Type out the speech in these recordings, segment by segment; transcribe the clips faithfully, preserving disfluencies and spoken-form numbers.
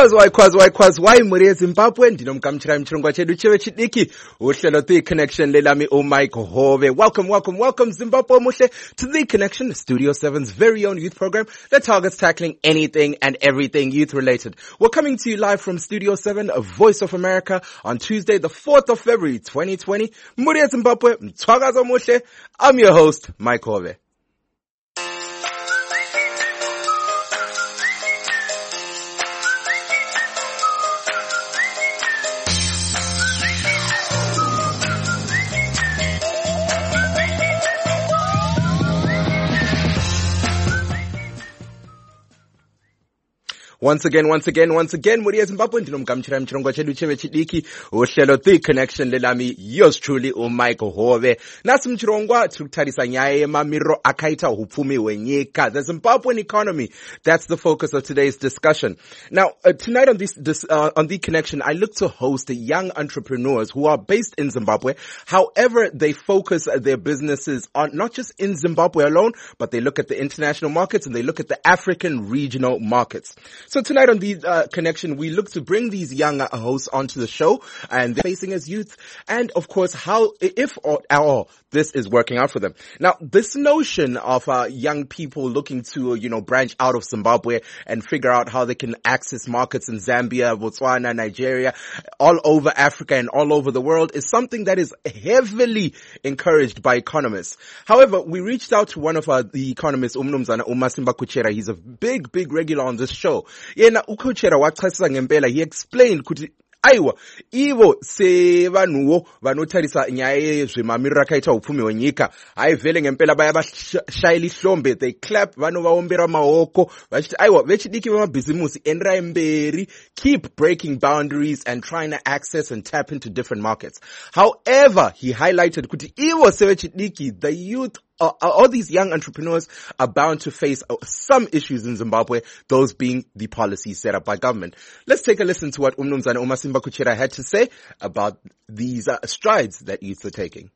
Kwazwai kwazwai kwazwai muri eZimbabwe ndinomkamchira mchirongwa chedu chewe chidiki uhlelo The Connection lelami uMike Hove. Welcome, welcome, welcome Zimbabwe muhle to The Connection, Studio seven's very own youth program that targets tackling anything and everything youth related. We're coming to you live from Studio seven, a Voice of America, on Tuesday the fourth of February twenty twenty. Muri eZimbabwe, mthwakazo muhle. I'm your host, Mike Hove. Once again, once again, once again, muri eZimbabwe ndinomkamchira mchirongwa chedu chewe chidiki uhlelo The Connection lelami yours truly uMike Hove. Nasi mchirongwa tikutarisa nyaya yemamiriro akaita hupfumi hwenyika, the Zimbabwean economy. That's the focus of today's discussion. Now, uh, tonight on this, this uh, on The Connection, I look to host young entrepreneurs who are based in Zimbabwe. However, they focus their businesses on not just in Zimbabwe alone, but they look at the international markets and they look at the African regional markets. So tonight on The uh, Connection, we look to bring these young uh, hosts onto the show and they're facing as youth, and of course how, if or at all, this is working out for them. Now, this notion of uh, young people looking to, you know, branch out of Zimbabwe and figure out how they can access markets in Zambia, Botswana, Nigeria, all over Africa and all over the world is something that is heavily encouraged by economists. However, we reached out to one of uh, the economists, uMnumzana uMasimba Kuchera. He's a big, big regular on this show. Yena uKuchera wachasisa ngempela, he explained kuti aiwa ivo sevanhuwo vanotarisa nyaya yezvemamiriro akaita upfumi hwenyika haivhele ngempela baya vashayila ihlombe, they clap, vanovaombera maoko vachiti aiwa vechidiki vemabhizimusi enderai mberi, keep breaking boundaries and trying to access and tap into different markets. However, he highlighted kuti ivo sevechidiki, the youth, Uh, all these young entrepreneurs are bound to face uh, some issues in Zimbabwe, those being the policies set up by government. Let's take a listen to what uMnumzana uMasimba Kuchera had to say about these uh, strides that youth are taking.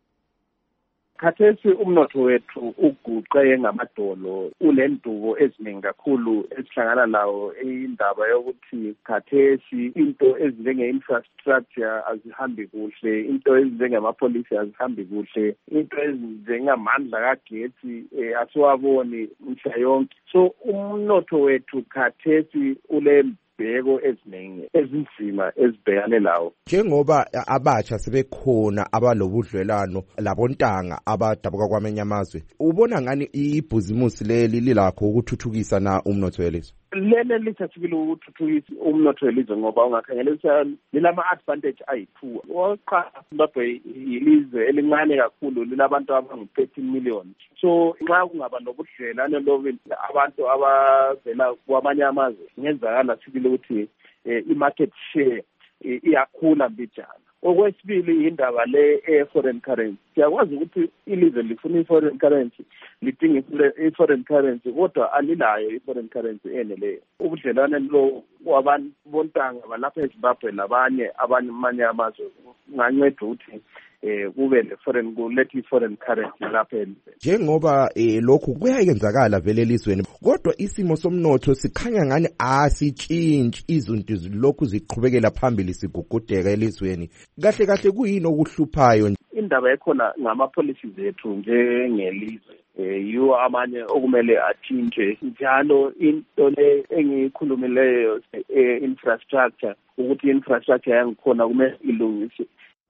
Khathesi umnotho wethu uguqe ngamadolo, unendubo eziningi kakhulu esihlangana nawo, indaba yokuthi khathesi into ezinjenge infrastructure azihambi kuhle, into ezinjengama policy azihambi kuhle, into ezinjengamandla kagetsi asiwaboni mhla yonke. So umnotho wethu khathesi ule bheko eziningi ezinzima ezibhekane lawo. Njengoba abatsha sebekhona abalobudlelano labontanga abadabuka kwamanye amazwe, ubona ngani ibhizimusi leli lilakho ukuthuthukisa na umnotho welizwe? Lele lithathile ukuthuthukisa umnotho welizwe ngoba ungakhangelisa lilama advantage ayi-two. Oqala Zimbabwe yilizwe elincane kakhulu, lilabantu abangu thirteen million. So nxa kungaba nobudlelane lobu abantu abavela kwamanye amazwe, ngenzakala sibili ukuthi i-market share iyakhula mbijana. Okwesibili indaba le e-foreign currency. Siyakwazi ukuthi ilizwe lifuna i-foreign currency, lidinga i-foreign currency, kodwa alilayo i-foreign currency eneleyo. Ubudlelwane lo wabantu bontanga balapha eZimbabwe labanye abanye amazwe nganceda ukuthi eh kube le foreign kulethi foreign currency lapha elizweni. Njengoba eh lokhu kuyayenzakala vele elizweni, kodwa isimo somnotho sikhanya ngani asitshintshi, izinto zilokhu ziqhubekela phambili sigugudeka elizweni. Kahle kahle kuyini okuhluphayo? Indaba ekhona ngama policies ethu njengelizwe. Eh yiwo amanye okumele athintshe njalo into le engikhulumileyo infrastructure, ukuthi infrastructure yangikhona kumele ilungiswe.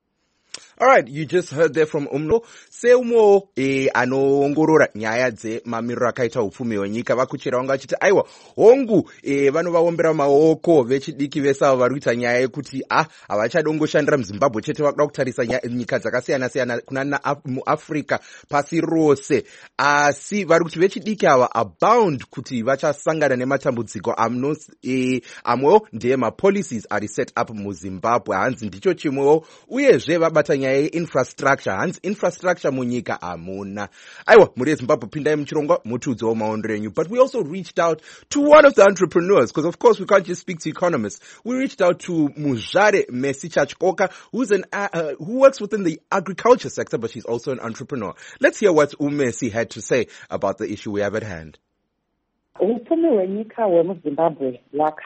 All right, you just heard there from Umno. Seumo eh anoongorora nyaya dze mamiriro akaita upfumi hwenyika vakuchera wanga achiti aiwa hongu eh vano vaombera maoko vechidiki vesava varikuita nyaya yekuti ah havachadongoshandira muZimbabwe chete, vakuda kutarisa nyika dzakasiyana siyana kuna muAfrica pasi rose, asi vari kuti vechidiki ava are bound kuti vachasangana nematambudziko amno eh amwewo ndiye mapolicies ari set up muZimbabwe, hanzi ndicho chimwewo uyezve vabata nyaya infrastructure, hanzi infrastructure munyika amuna. Aiwa muri eZimbabwe pindai muchirongwa mutudzewo maondero enyu. But we also reached out to one of the entrepreneurs, because of course we can't just speak to economists. We reached out to Muzhare Messi Chachkoka, who's an uh, uh, who works within the agriculture sector, but she's also an entrepreneur. Let's hear what uMessi had to say about the issue we have at hand. upfumi hwenyika hwemuzimbabwe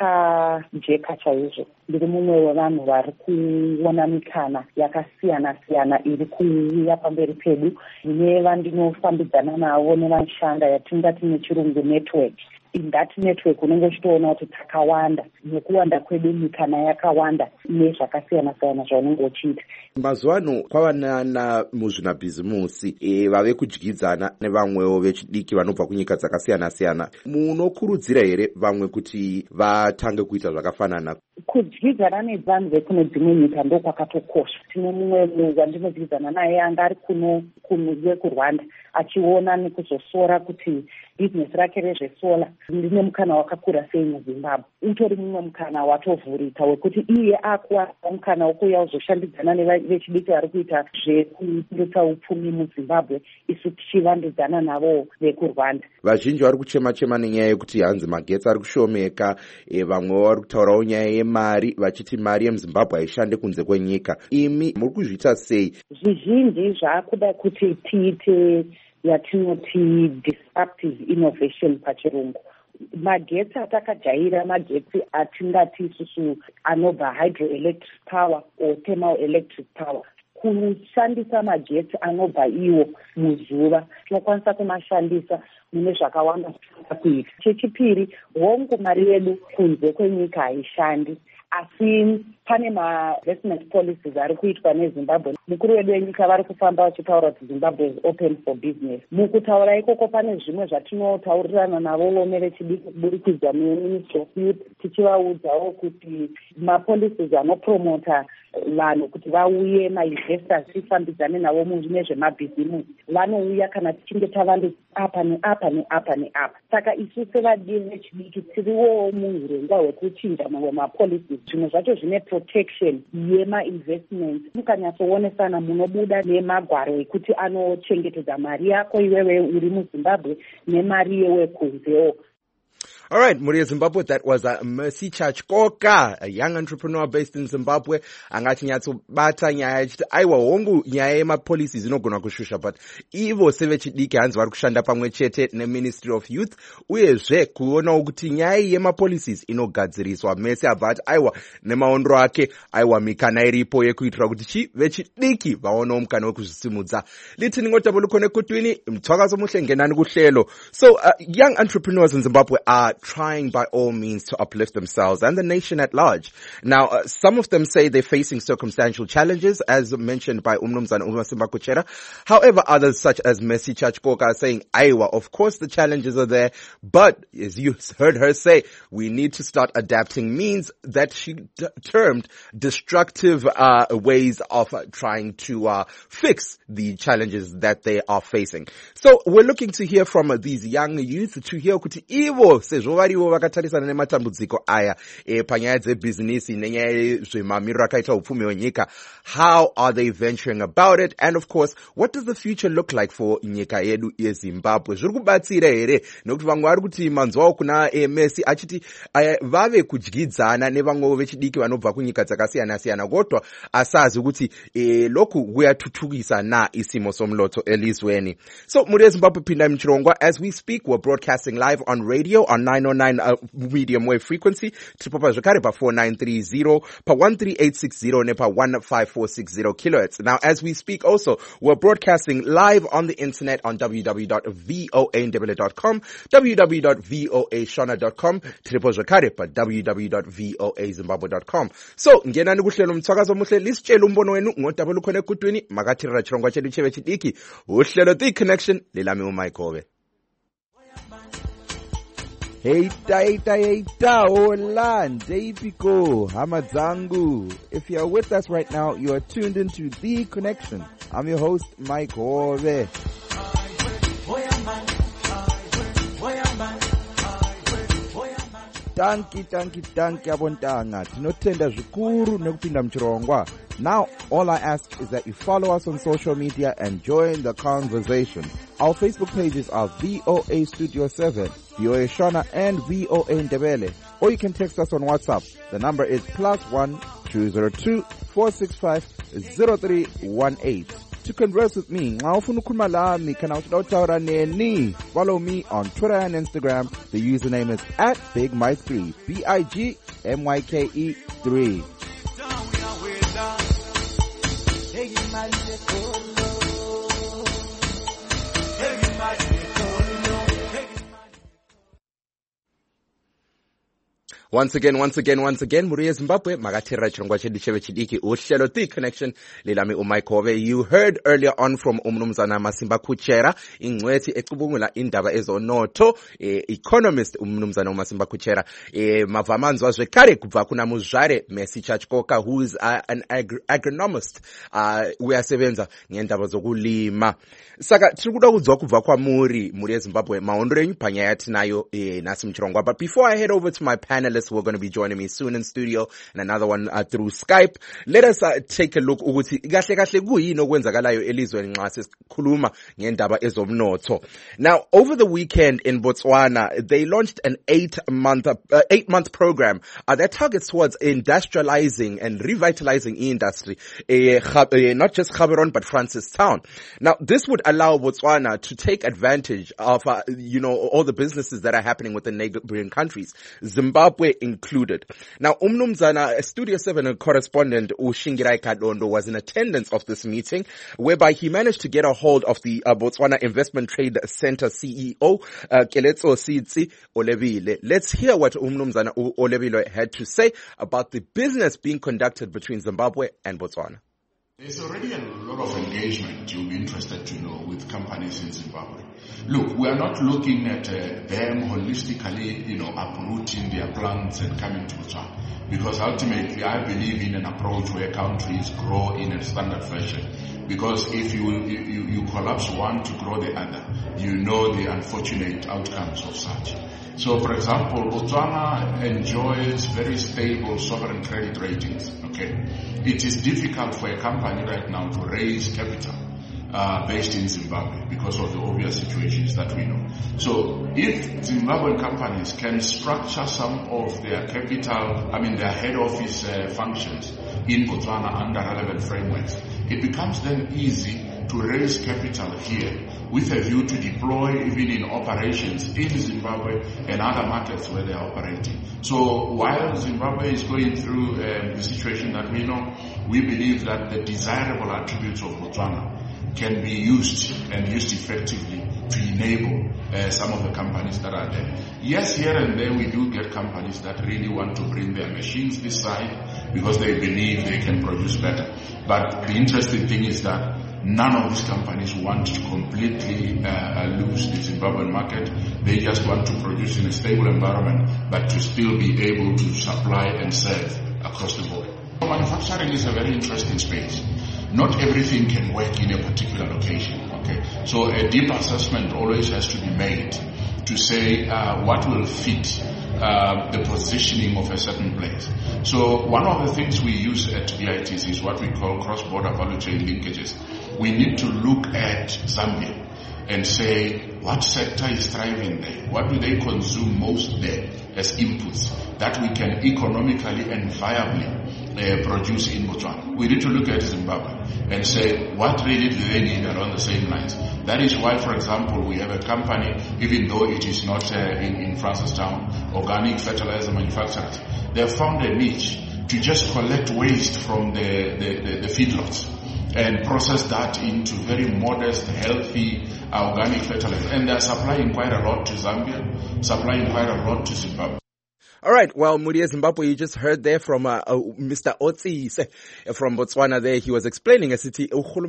hwakajeka chaizvo. Ndiri mumwe wevanhu vari kuona mikana yakasiyana-siyana iri kuuya pamberi pedu ine vandinofambidzana navo nevashanda yatingati nechirungu network. In that network unenge uchitoona kuti takawanda, nekuwanda kwedu mikana yakawanda nezvakasiyana-siyana zvaunenge uchiita. Mazuva ano kwavanana muzvinabhizimusi e, vave kudyidzana nevamwewo vechidiki vanobva kunyika dzakasiyana-siyana. Munokurudzira here vamwe kuti vatange kuita zvakafanana? Kudyidzana nevanhu vekune dzimwe nyika ndokwakatokosha. Tine mumwe munhu wandinodyidzana naye anga ari kuno kuRwanda achiona nekuzosora kuti bhizinesi rake rezvesola rine mukana wakakura sei muZimbabwe. Utori mumwe mukana watovhurika wekuti iye akuwana mukana wokuuya uzoshandidzana nevechidiki vari kuita zvekupindutsa upfumi muZimbabwe, isu tichivandudzana navo vekuRwanda. Vazhinji vari kuchema-chema nenyaya yekuti hanzi magetsi ari kushomeka, e, vamwe vari kutaurawo nyaya yemari vachiti mari yemuZimbabwe haishande kunze kwenyika. Imi muri kuzviita sei? Zvizhinji zvaakuda kuti tiite yatinoti disruptive innovation pachirungu. Magetsi atakajaira magetsi atingati isusu anobva hydroelectric power or thermal electric power. Kushandisa magetsi anobva iwo muzuva tinokwanisa kumashandisa mune zvakawanda kuita. Chechipiri, hongu mari yedu kunze kwenyika haishandi, asi pane ma-investment policies ari kuitwa neZimbabwe. Mukuru wedu wenyika vari kufamba vachitaura kuti Zimbabwe is open for business. Mukutaura ikoko pane zvimwe zvatinotaurirana navo nevechidiki kuburikidza neMinistry of Youth, tichivaudzawo kuti ma-policies anopromota vanhu kuti vauye ma-investors tifambidzane navo nezvemabhizimusi. Vanouya kana tichinge tavandu apa neapa neapa neapa. Saka isu sevadii vechidiki tiriwo muhurongwa hwekuchinja mamwe ma-policies. Zvimwe zvacho zvine protection yema-investment. Mukanyatsowonesana munobuda nemagwaro ekuti anochengetedza mari yako iwewe uri muZimbabwe nemari yewe kunzewo. All right, Muri Zimbabwe, that was uh, Mercy Chachkoka, a young entrepreneur based in Zimbabwe. Angati nyatso bata nyaya chiti aiwa hongu nyaya yemapolicies inogona kushusha, but ivo sevechidiki hanzi vari kushanda pamwe chete neMinistry of Youth uyezve kuonawo kuti nyaya yemapolicies inogadziriswa. Mercy abva ati aiwa nemaondro ake aiwa mikana iripo yekuitira kuti chi vechidiki vaonawo mukana wekuzvisimudza. Liti ningotabuluko nekutwini mthwakaso muhle ngenani kuhlelo. So uh, young entrepreneurs in Zimbabwe are trying by all means to uplift themselves and the nation at large. Now, uh, some of them say they're facing circumstantial challenges, as mentioned by Umnumzana Umasimba Kuchera. However, others such as Mercy Chachkoka are saying, Aiwa, of course the challenges are there, but as you heard her say, we need to start adapting means that she d- termed destructive uh, ways of uh, trying to uh, fix the challenges that they are facing. So we're looking to hear from uh, these young youth to hear kuti ivo sezvo variwo vakatarisana nematambudziko aya e, panyaya dzebhizinisi nenyaya zvemamiriro akaita upfumi hwenyika. How are they venturing about it? And of course, what does the future look like for nyika yedu yeZimbabwe? Zviri kubatsira here? Nokuti vamwe vari kuti manzwawo kuna e, Mercy achiti uh, vave kudyidzana nevamwewo vechidiki vanobva kunyika dzakasiyana-siyana, kodwa asazi kuti e, lokhu kuyathuthukisa na isimo somlotho elizweni. So muri Zimbabwe pinda mchirongwa, as we speak, we're broadcasting live on radio on nine oh nine uh, medium wave frequency, tripopa zvakare pa four nine three zero, pa one three eight six zero ne pa one five four six zero kilohertz. Now, as we speak also, we're broadcasting live on the internet on w w w dot voa ndebele dot com, w w w dot voa shona dot com, tripopa zvakare pa w w w dot voa zimbabwe dot com. So, ngenani kuhlelo mthwakazo muhle, lisitshela umbono wenu ngodabulo khona ekutwini, makathirira chirongwa chedu chebe chidiki, uhlelo The Connection, lelami uMike Hove. Heita, heita, heita, hola, Ndepiko, Hamadzangu. If you are with us right now, you are tuned into The Connection. I'm your host, Mike Hove. Tanki, tanki, tanki, abontanga. Tinotenda zvikuru nekupinda mchirongwa. Now, all I ask is that you follow us on social media and join the conversation. Our Facebook pages are V O A Studio seven, V O A Shona, and V O A Ndebele. Or you can text us on WhatsApp. The number is plus one two zero two four six five zero three one eight. To converse with me, nxa ufuna ukukhuluma lami kana utawutaura neni, follow me on Twitter and Instagram. The username is at Big Mike three, B I G M Y K E three. Once again, once again, once again, Muri Zimbabwe, Magatira Chirongwa Chedu Chebe Chidiki, Uhlelo The Connection, Lilami Umai Kove. You heard earlier on from Umnumzana Masimba Kuchera, Ingweti Ekubungula Indaba Ezonoto, e, economist Umnumzana Masimba Kuchera, e, Mavamanzo Azwekare Kubakuna Muzare, Messi Chachkoka, who is uh, an agr- agronomist, uh, we are sevenza, Nyendaba Zogulima. Saka, Trikuda Uzokuva kwa Muri, Muri Zimbabwe, Maondre, Panyat Nayo, e, Nasim Chirongwa. But before I head over to my panelists, who are going to be joining me soon in studio, and another one uh, through Skype. Let us uh, take a look ukuthi kahle kahle kuyini okwenzakalayo elizweni nxa sesikhuluma ngendaba ezomnotho. Now, over the weekend in Botswana, they launched an eight-month uh, eight-month program uh, that targets towards industrializing and revitalizing industry, uh, uh, not just Gaborone but Francistown. Now, this would allow Botswana to take advantage of uh, you know all the businesses that are happening within neighboring countries, Zimbabwe included. Now, Umnumzana, Studio seven correspondent Ushingirai Kadondo was in attendance of this meeting, whereby he managed to get a hold of the uh, Botswana Investment Trade Center C E O, uh, Keletso Sitsi Olebile. Let's hear what Umnumzana Olebile had to say about the business being conducted between Zimbabwe and Botswana. There's already a lot of engagement, you'll be interested to know, with companies in Zimbabwe. Look, we are not looking at uh, them holistically, you know, uprooting their plants and coming to Botswana. Because ultimately, I believe in an approach where countries grow in a standard fashion. Because if you, you, you collapse one to grow the other, you know the unfortunate outcomes of such. So, for example, Botswana enjoys very stable sovereign credit ratings. Okay, it is difficult for a company right now to raise capital uh, based in Zimbabwe because of the obvious situations that we know. So, if Zimbabwean companies can structure some of their capital, I mean their head office uh, functions in Botswana under relevant frameworks, it becomes then easy to raise capital here with a view to deploy even in operations in Zimbabwe and other markets where they are operating. So while Zimbabwe is going through um, the situation that we know, we believe that the desirable attributes of Botswana can be used and used effectively to enable uh, some of the companies that are there. Yes, here and there we do get companies that really want to bring their machines this side because they believe they can produce better. But the interesting thing is that none of these companies want to completely uh, lose the Zimbabwean market. They just want to produce in a stable environment, but to still be able to supply and serve across the board. Manufacturing is a very interesting space. Not everything can work in a particular location. Okay, so a deep assessment always has to be made to say uh, what will fit uh, the positioning of a certain place. So one of the things we use at B I T C is what we call cross-border value chain linkages. We need to look at Zambia and say what sector is thriving there, what do they consume most there as inputs that we can economically and viably uh, produce in Botswana. We need to look at Zimbabwe and say what really do they need along the same lines. That is why, for example, we have a company, even though it is not uh, in, in Francistown, organic fertilizer manufacturers. They have found a niche to just collect waste from the, the, the, the feedlots and process that into very modest, healthy, uh, organic fertilizer. And they're supplying quite a lot to Zambia, supplying quite a lot to Zimbabwe. All right. Well, Mudia Zimbabwe, you just heard there from uh, uh, Mister Otsi from Botswana there. He was explaining a city,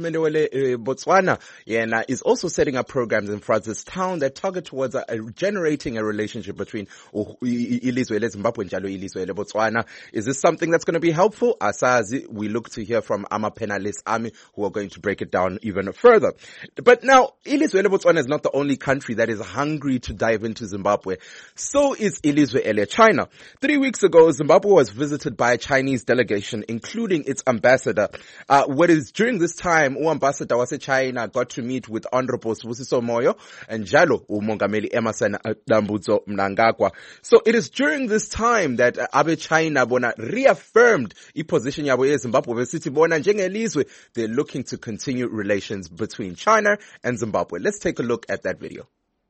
Botswana, yeah, and, uh, is also setting up programs in Francistown that target towards uh, generating a relationship between Ilizwe Zimbabwe and Jalo Ilizwe Botswana. Is this something that's going to be helpful? Asazi, we look to hear from Ama Penalist Army, who are going to break it down even further. But now, Ilizwe Botswana is not the only country that is hungry to dive into Zimbabwe. So is Ilizwe China. China. Three weeks ago, Zimbabwe was visited by a Chinese delegation, including its ambassador. Uh, what is during this time, U ambassador was China got to meet with Honorable Sibusiso Moyo and Jalo Umongameli Emmerson Dambudzo Mnangagwa. So it is during this time that uh, Abe China bona reaffirmed the position yabo ye Zimbabwe City bona njengelizwe. They're looking to continue relations between China and Zimbabwe. Let's take a look at that video.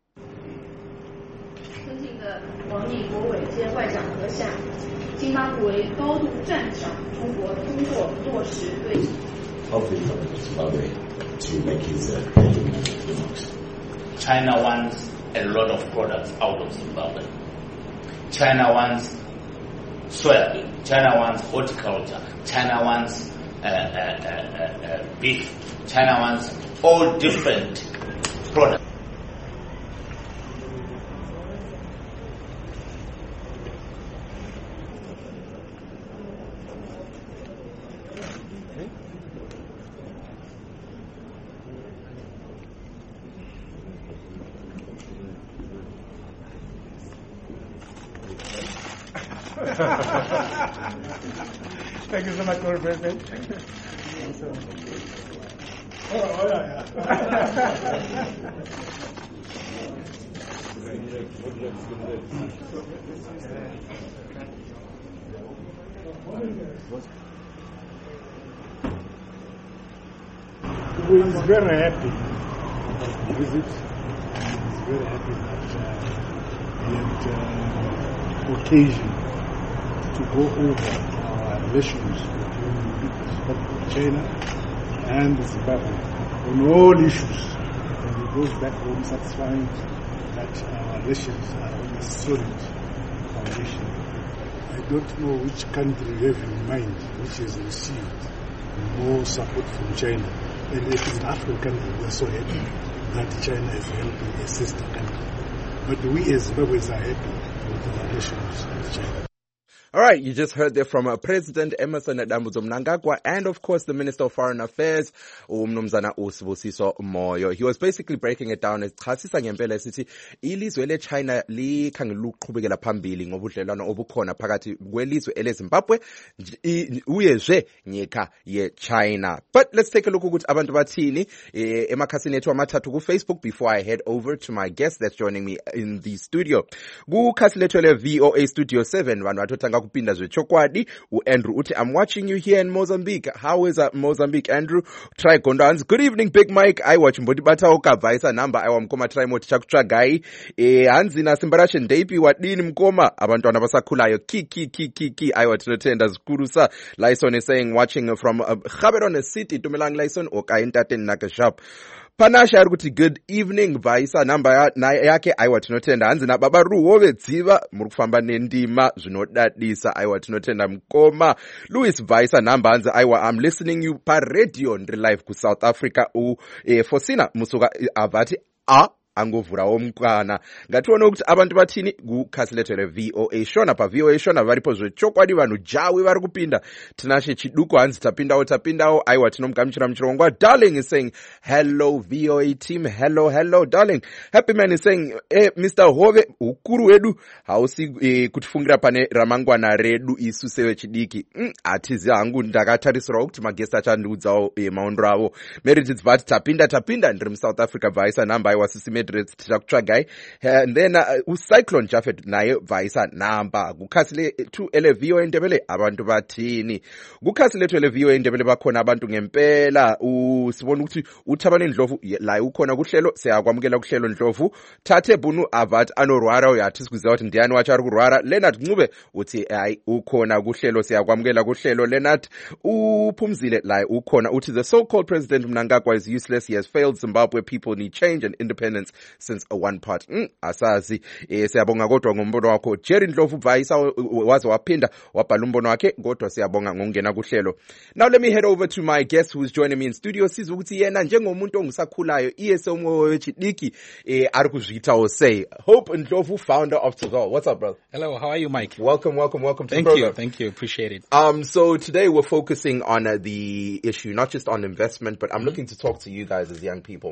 王毅国委接外长阁下，津巴布韦高度赞赏中国通过落实对 Zimbabwe to make his uh, remarks. China wants a lot of products out of Zimbabwe. China wants soybean. China wants horticulture. China wants uh, uh, uh, uh, beef. China wants all different products. Thank you so much, Lord President. Oh, oh yeah, yeah. We're very happy to visit. He's very happy that uh, he had uh, occasion to go over our relations between China and Zimbabwe on all issues. And he goes back home satisfying that our relations are on a solid foundation. I don't know which country you have in mind which has received more support from China. And it is an African country. We are so happy that China is helping a sister country. But we as Zimbabweans are happy with the relations with China. All right, you just heard there from uh, President Emmerson Dambudzo Mnangagwa and, of course, the Minister of Foreign Affairs, uMnumzana uSibusiso Moyo. He was basically breaking it down as chasisa ngempela sithi ilizwe leChina likhangela ukuqhubekela phambili ngobudlelwano obukhona phakathi kwelizwe eleZimbabwe uyezwe nyika yeChina. But let's take a look ukuthi abantu bathini eh, emakhasini ethu amathathu ku Facebook before I head over to my guest that's joining me in the studio. Ku khasi lethu le V O A Studio seven vanhu vatotanga kupinda zvechokwadi. Andrew uti, I'm watching you here in Mozambique. How is uh, Mozambique, Andrew? Try Gondans. Good evening, Big Mike. I watch Mbodibata ukabvaisa number aiwa mkoma try moti chakutsvagai. Eh hanzi nasimbarashe ndeipi wadini mkoma abantwana basakhulayo ki ki ki ki ki aiwa tinotenda zikuru sa. Lyson is saying watching from uh, Gaborone City Tumelang Lyson okaintaten nakashap. Panasha ari kuti good evening vaisa namba yake aiwa tinotenda hanzi nababa ruhove dziva muri kufamba nendima zvinodadisa aiwa tinotenda mukoma. Louis vaisa namba hanzi aiwa I'm listening you pa radio ndiri live ku South Africa u eh, Fosina musuka avati a angovhurawo mukana. Ngatione kuti abantu bathini kukhasi lethu le V O A Shona pa V O A Shona varipo zvechokwadi vanhu jawi vari kupinda. Tinashe chiduku hanzi tapindawo tapindawo aiwa tinomugamuchira muchirongwa. Darling is saying hello V O A team, hello hello darling. Happy man is saying eh, Mister Hove ukuru wedu hausi eh, kutifungira pane ramangwana redu isu sevechidiki. Mm, atizi hangu ndakatarisirawo kuti magesta achandiudzawo eh, maondo avo. Meredith vati tapinda tapinda ndiri muSouth Africa vaisa namba aiwa sisime guy and then uh, uCyclone Japheth naye vaisa namba kukhasi lethu ele V O A Ndebele abantu bathini kukhasi lethu ele V O A Ndebele bakhona abantu ngempela usibona ukuthi uThabani Ndlovu la ukhona kuhlelo siyakwamukela kuhlelo Ndlovu thathe bunu avat anorwara uyathi sikuziwa ukuthi ndiyani wacha ari kurwara. Leonard Ncube uthi hayi ukhona kuhlelo siyakwamukela kuhlelo. Leonard uphumzile la ukhona uthi the so called president Mnangagwa is useless, he has failed Zimbabwe, people need change and independence since a one part. Mm, asazi eh, siyabonga kodwa ngombono wakho. Jerry Ndlovu vaisa waze waphinda wabhala umbono wakhe kodwa siyabonga ngokungena kuhlelo. Now let me head over to my guest who is joining me in studio. Sizwe ukuthi yena njengomuntu ongisakhulayo iye somwe wechidiki eh ari kuzvitawo say Hope Ndlovu, founder of Tazol. What's up, brother? Hello, how are you, Mike? Welcome, welcome, welcome to thank the program. you, thank you, appreciate it. Um, so today we're focusing on uh, the issue, not just on investment, but I'm mm-hmm. looking to talk to you guys as young people.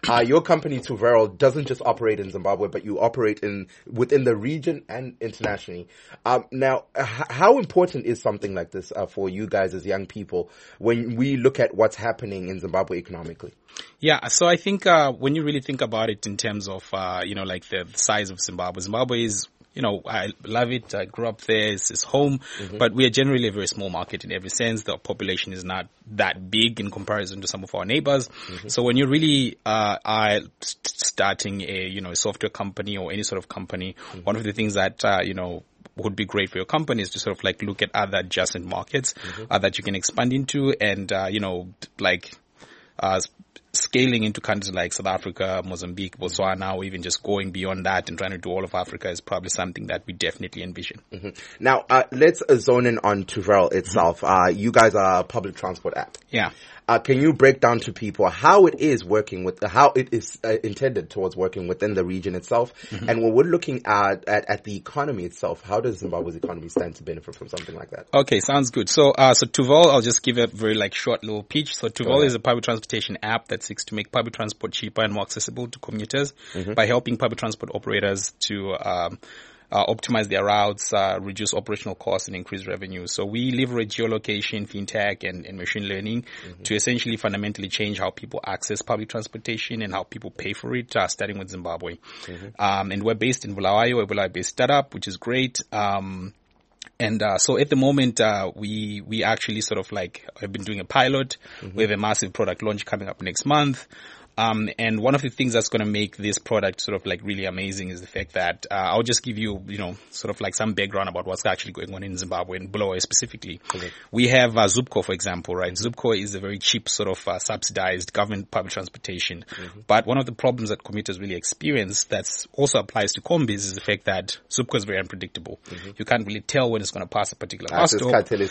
Uh, your company, Tuvero, doesn't just operate in Zimbabwe, but you operate in within the region and internationally. Um, now, h- how important is something like this uh, for you guys as young people when we look at what's happening in Zimbabwe economically? Yeah, so I think uh, when you really think about it in terms of, uh, you know, like the, the size of Zimbabwe, Zimbabwe is, you know, I love it. I grew up there. It's, it's home. Mm-hmm. But we are generally a very small market in every sense. The population is not that big in comparison to some of our neighbors. Mm-hmm. So when you really uh, are starting a, you know, a software company or any sort of company, mm-hmm. one of the things that, uh, you know, would be great for your company is to sort of like look at other adjacent markets mm-hmm. uh, that you can expand into and, uh, you know, like uh scaling into countries like South Africa, Mozambique, Botswana, or even just going beyond that and trying to do all of Africa is probably something that we definitely envision. Mm-hmm. Now, uh, let's uh, zone in on Tuvero itself. Mm-hmm. Uh, you guys are a public transport app. Yeah. Uh, can you break down to people how it is working with, how it is uh, intended towards working within the region itself? Mm-hmm. And when we're looking at, at, at the economy itself, how does Zimbabwe's economy stand to benefit from something like that? Okay, sounds good. So, uh, so Tuvero, I'll just give a very like short little pitch. So Tuvero is a public transportation app that seeks to make public transport cheaper and more accessible to commuters mm-hmm. by helping public transport operators to, um, Uh, optimize their routes, uh, reduce operational costs, and increase revenue. So we leverage geolocation, fintech, and, and machine learning mm-hmm. to essentially fundamentally change how people access public transportation and how people pay for it, uh, starting with Zimbabwe. Mm-hmm. Um, and we're based in Bulawayo, a Bulawayo-based startup, which is great. Um, And, uh, so at the moment, uh, we, we actually sort of like have been doing a pilot. Mm-hmm. We have a massive product launch coming up next month. Um, and one of the things that's going to make this product sort of like really amazing is the fact that, uh, I'll just give you, you know, sort of like some background about what's actually going on in Zimbabwe and Bulawayo specifically. Okay. We have, uh, Zupco, for example, right? Mm-hmm. Zupco is a very cheap sort of, uh, subsidized government public transportation. Mm-hmm. But one of the problems that commuters really experience that also applies to Combis is the fact that Zupco is very unpredictable. Mm-hmm. You can't really tell when it's going to pass a particular bus stop.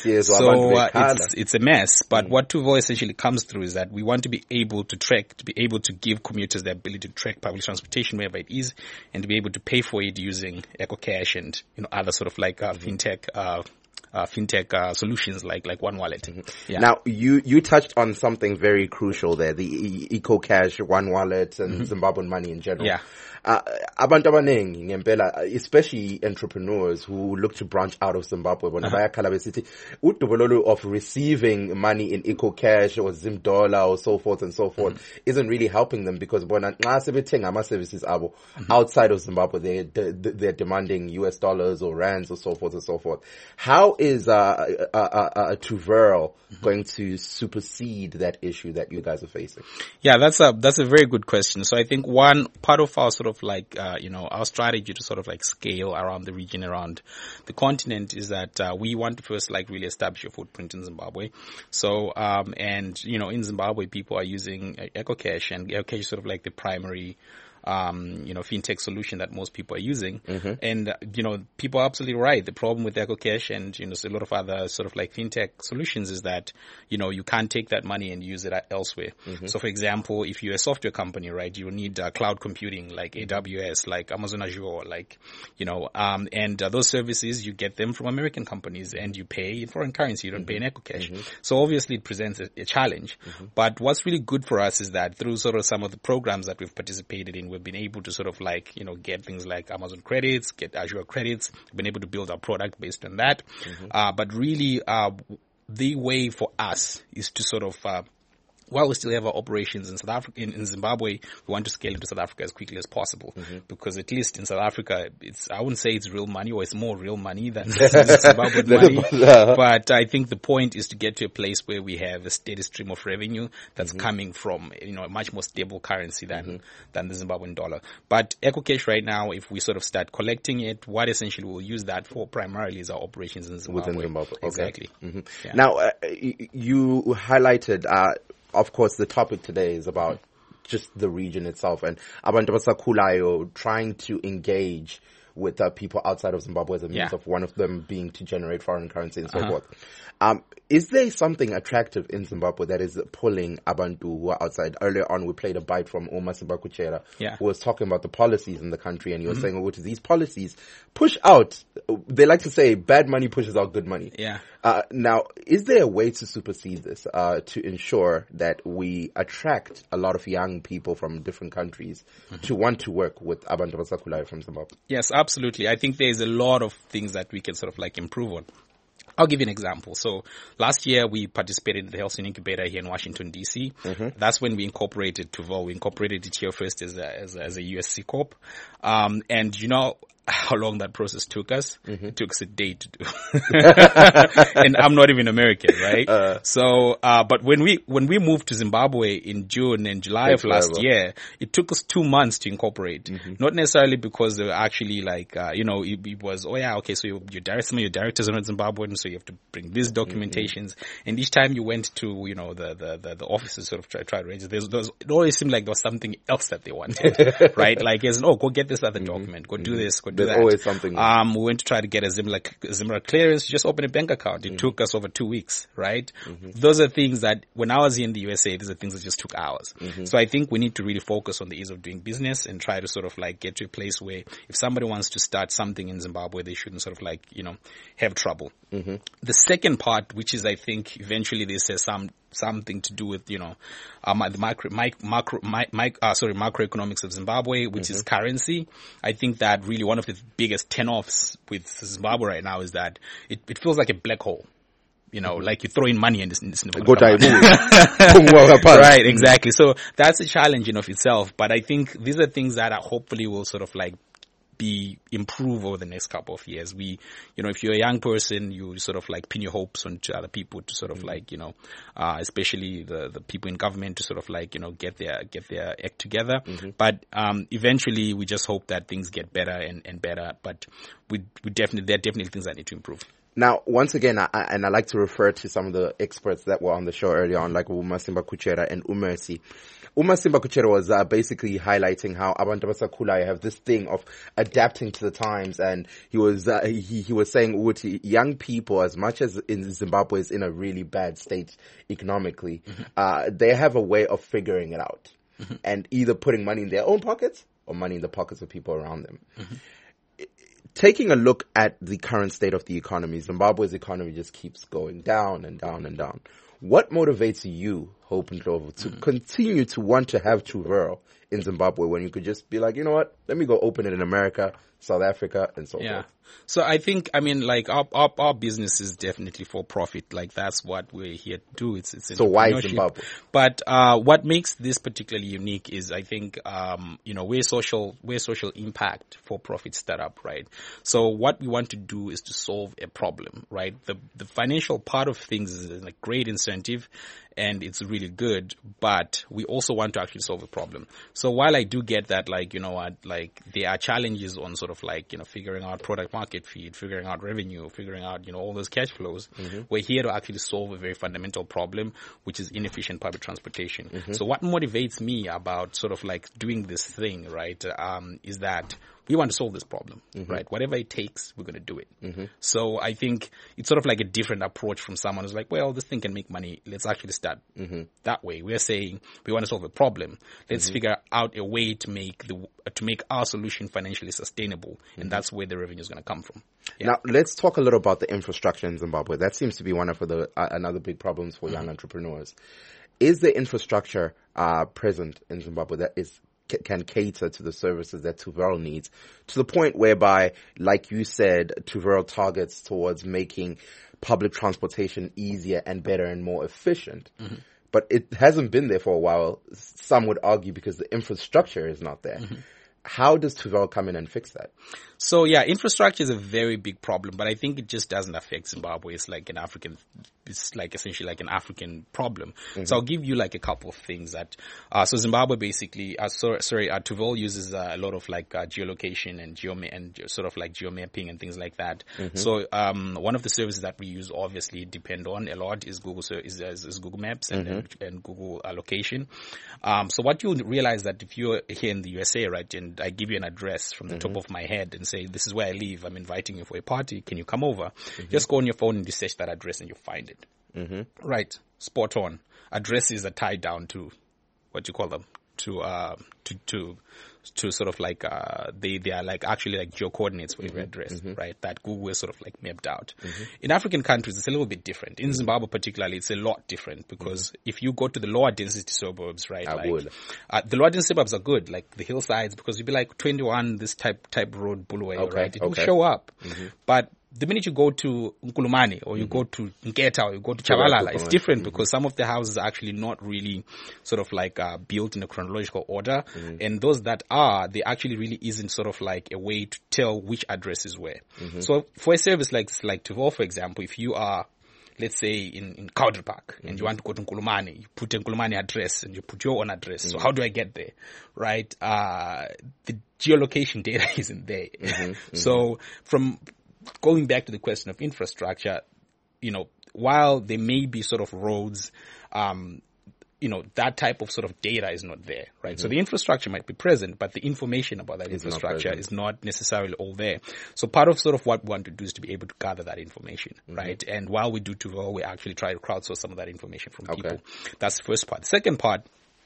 So, uh, it's, it's a mess. But mm-hmm. what Tuvero essentially comes through is that we want to be able to track, to be able to give commuters the ability to track public transportation wherever it is and to be able to pay for it using EcoCash and, you know, other sort of like, uh, mm-hmm. fintech, uh, Uh, fintech uh, solutions like like One Wallet. Mm-hmm. Yeah. Now you you touched on something very crucial there: the e- EcoCash, One Wallet, and mm-hmm. Zimbabwean money in general. Yeah. Abantu abaningi ngempela, especially entrepreneurs who look to branch out of Zimbabwe, bona bayakhala besithi udubulolo of receiving money in EcoCash or Zim dollar or so forth and so forth mm-hmm. isn't really helping them because bona nxa sebethenga ama services abo mm-hmm. outside of Zimbabwe, they they're demanding U S dollars or rands or so forth and so forth. How is uh, uh, uh, uh, Tuvero mm-hmm. going to supersede that issue that you guys are facing? Yeah, that's a that's a very good question. So I think one part of our sort of like uh, you know our strategy to sort of like scale around the region, around the continent, is that uh, we want to first like really establish a footprint in Zimbabwe. So um and you know in Zimbabwe people are using EcoCash, and EcoCash is sort of like the primary um, you know, fintech solution that most people are using. Mm-hmm. And, uh, you know, people are absolutely right. The problem with EcoCash and, you know, a lot of other sort of like fintech solutions is that, you know, you can't take that money and use it elsewhere. Mm-hmm. So, for example, if you're a software company, right, you need uh, cloud computing like A W S, like Amazon Azure, like, you know, um, and uh, those services, you get them from American companies and you pay in foreign currency. You don't mm-hmm. pay in EcoCash. Mm-hmm. So obviously it presents a, a challenge. Mm-hmm. But what's really good for us is that through sort of some of the programs that we've participated in, we've been able to sort of like, you know, get things like Amazon credits, get Azure credits, been able to build our product based on that. Mm-hmm. Uh, but really, uh, the way for us is to sort of, uh, while we still have our operations in South Africa, in, in Zimbabwe, we want to scale into South Africa as quickly as possible. Mm-hmm. Because at least in South Africa, it's, I wouldn't say it's real money, or it's more real money than Zimbabwean money. But I think the point is to get to a place where we have a steady stream of revenue that's mm-hmm. coming from, you know, a much more stable currency than, mm-hmm. than the Zimbabwean dollar. But EcoCash right now, if we sort of start collecting it, what essentially we'll use that for primarily is our operations in Zimbabwe. Within Zimbabwe. Okay. Exactly. Mm-hmm. Yeah. Now, uh, you highlighted, uh, of course, the topic today is about just the region itself, and abantu abasakhulayo trying to engage with uh, people outside of Zimbabwe as a means yeah. of one of them being to generate foreign currency and so uh-huh. forth. Um, is there something attractive in Zimbabwe that is pulling abantu who are outside? Earlier on, we played a bite from Uma Sibakuchera, yeah. who was talking about the policies in the country, and he was mm-hmm. saying, oh, these policies push out, they like to say, bad money pushes out good money. Yeah. Uh, now, is there a way to supersede this, uh, to ensure that we attract a lot of young people from different countries mm-hmm. to want to work with Abantu Abasakhulayo from Zimbabwe? Yes, absolutely. I think there's a lot of things that we can sort of like improve on. I'll give you an example. So last year we participated in the Helsinki Incubator here in Washington, D C. Mm-hmm. That's when we incorporated Tuvel. We incorporated it here first as a, as a, as a U S C Corp. Um, and you know how long that process took us? Mm-hmm. It took us a day to do. And I'm not even American, right? Uh, so, uh, but when we, when we moved to Zimbabwe in June and July of last level. year, it took us two months to incorporate. Mm-hmm. Not necessarily because they were actually like, uh, you know, it, it was, oh yeah, okay, so your, your direct, some of your directors are not Zimbabwean, so you have to bring these documentations. Mm-hmm. And each time you went to, you know, the, the, the, the offices sort of try, try to arrange it, there was, it always seemed like there was something else that they wanted, right? Like, as oh, go get this other mm-hmm. document, go mm-hmm. do this, go do There's that. always something. Um, we went to try to get a Zimra, Zimra clearance, just open a bank account. It mm-hmm. took us over two weeks, right? Mm-hmm. Those are things that when I was here in the U S A, these are things that just took hours. Mm-hmm. So I think we need to really focus on the ease of doing business and try to sort of like get to a place where if somebody wants to start something in Zimbabwe, they shouldn't sort of like, you know, have trouble. Mm-hmm. The second part, which is I think eventually this has some something to do with, you know, um, the micro, mic, macro, mic, mic, uh, sorry, macroeconomics of Zimbabwe, which mm-hmm. is currency. I think that really one of the biggest turn-offs with Zimbabwe right now is that it, it feels like a black hole. You know, like you throw in money and it's, it's never going to come out. Right, exactly. So that's a challenge in of itself. But I think these are things that are hopefully will sort of like be improve over the next couple of years. We, you know, if you're a young person, you sort of like pin your hopes onto other people to sort of mm-hmm. like, you know, uh, especially the, the people in government to sort of like, you know, get their, get their act together. Mm-hmm. But, um, eventually we just hope that things get better and, and better. But we, we definitely, there are definitely things that need to improve. Now, once again, I, and I like to refer to some of the experts that were on the show earlier on, like Umasimba Kuchera and Umersi. Umasimba Kuchera was uh, basically highlighting how Abantu Abasakhulayo have this thing of adapting to the times, and he was uh, he he was saying, Uti, young people, as much as in Zimbabwe is in a really bad state economically, mm-hmm. uh, they have a way of figuring it out, mm-hmm. and either putting money in their own pockets or money in the pockets of people around them. Mm-hmm. Taking a look at the current state of the economy, Zimbabwe's economy just keeps going down and down and down. What motivates you, Hope Ndlovu, to mm-hmm. continue to want to have Tuvero in Zimbabwe when you could just be like, you know what, let me go open it in America, South Africa, and so yeah. forth? So I think, I mean, like our, our our business is definitely for profit. Like that's what we're here to do. It's it's so why Zimbabwe? But uh, what makes this particularly unique is I think um, you know we're social we're social impact for profit startup, right? So what we want to do is to solve a problem, right? The the financial part of things is a great incentive, and it's really good, but we also want to actually solve a problem. So while I do get that, like you know what, like there are challenges on sort of like you know figuring out product market feed, figuring out revenue, figuring out, you know, all those cash flows. Mm-hmm. We're here to actually solve a very fundamental problem, which is inefficient public transportation. Mm-hmm. So what motivates me about sort of like doing this thing, right, um, is that we want to solve this problem, mm-hmm. right? Whatever it takes, we're going to do it. Mm-hmm. So I think it's sort of like a different approach from someone who's like, well, this thing can make money. Let's actually start mm-hmm. that way. We're saying we want to solve a problem. Let's mm-hmm. figure out a way to make the to make our solution financially sustainable, mm-hmm. and that's where the revenue is going to come from. Yeah. Now, let's talk a little about the infrastructure in Zimbabwe. That seems to be one of the uh, another big problems for mm-hmm. young entrepreneurs. Is the infrastructure uh, present in Zimbabwe that is can cater to the services that Tuvero needs, to the point whereby, like you said, Tuvero targets towards making public transportation easier and better and more efficient. Mm-hmm. But it hasn't been there for a while, some would argue, because the infrastructure is not there. Mm-hmm. How does Tuvero come in and fix that? So yeah, infrastructure is a very big problem, but I think it just doesn't affect Zimbabwe. It's like an African, it's like essentially like an African problem. Mm-hmm. So I'll give you like a couple of things that, uh, so Zimbabwe basically, uh, so, sorry, uh, Tuvero uses uh, a lot of like uh, geolocation and geoma- and sort of like geomapping and things like that. Mm-hmm. So, um, one of the services that we use obviously depend on a lot is Google, is, is, is Google Maps and, mm-hmm. and, and Google uh, location. Um, so what you'll realize that if you're here in the U S A, right, and I give you an address from the mm-hmm. top of my head and say, this is where I live, I'm inviting you for a party, can you come over? Mm-hmm. Just go on your phone and you search that address and you find it. Mm-hmm. Right. Spot on. Addresses are tied down to, what do you call them? To, uh, to, to to sort of like, uh, they, they are like actually like geo coordinates for every Mm-hmm. address, Mm-hmm. right? That Google is sort of like mapped out. Mm-hmm. In African countries, it's a little bit different. In Zimbabwe particularly, it's a lot different because mm-hmm. if you go to the lower density suburbs, right? I like, would. Uh, the lower density suburbs are good, like the hillsides, because you'd be like twenty-one, this type, type road, Bulawayo, Okay, right? It okay. will show up. Mm-hmm. But the minute you go to Nkulumani or you mm-hmm. go to Nketa or you go to Chabalala, it's different mm-hmm. because some of the houses are actually not really sort of like uh, built in a chronological order. Mm-hmm. And those that are, there actually really isn't sort of like a way to tell which address is where. Mm-hmm. So for a service like, like Tuvol, for example, if you are, let's say in, in Cowdrey Park mm-hmm. and you want to go to Nkulumani, you put a Nkulumani address and you put your own address. Mm-hmm. So how do I get there? Right? Uh, the geolocation data isn't there. Mm-hmm. So from going back to the question of infrastructure, you know, while there may be sort of roads, um, you know, that type of sort of data is not there, right? Mm-hmm. So the infrastructure might be present, but the information about that it's infrastructure not is not necessarily all there. So part of sort of what we want to do is to be able to gather that information, mm-hmm. right? And while we do Tuvol, we actually try to crowdsource some of that information from okay. people. That's the first part. The second part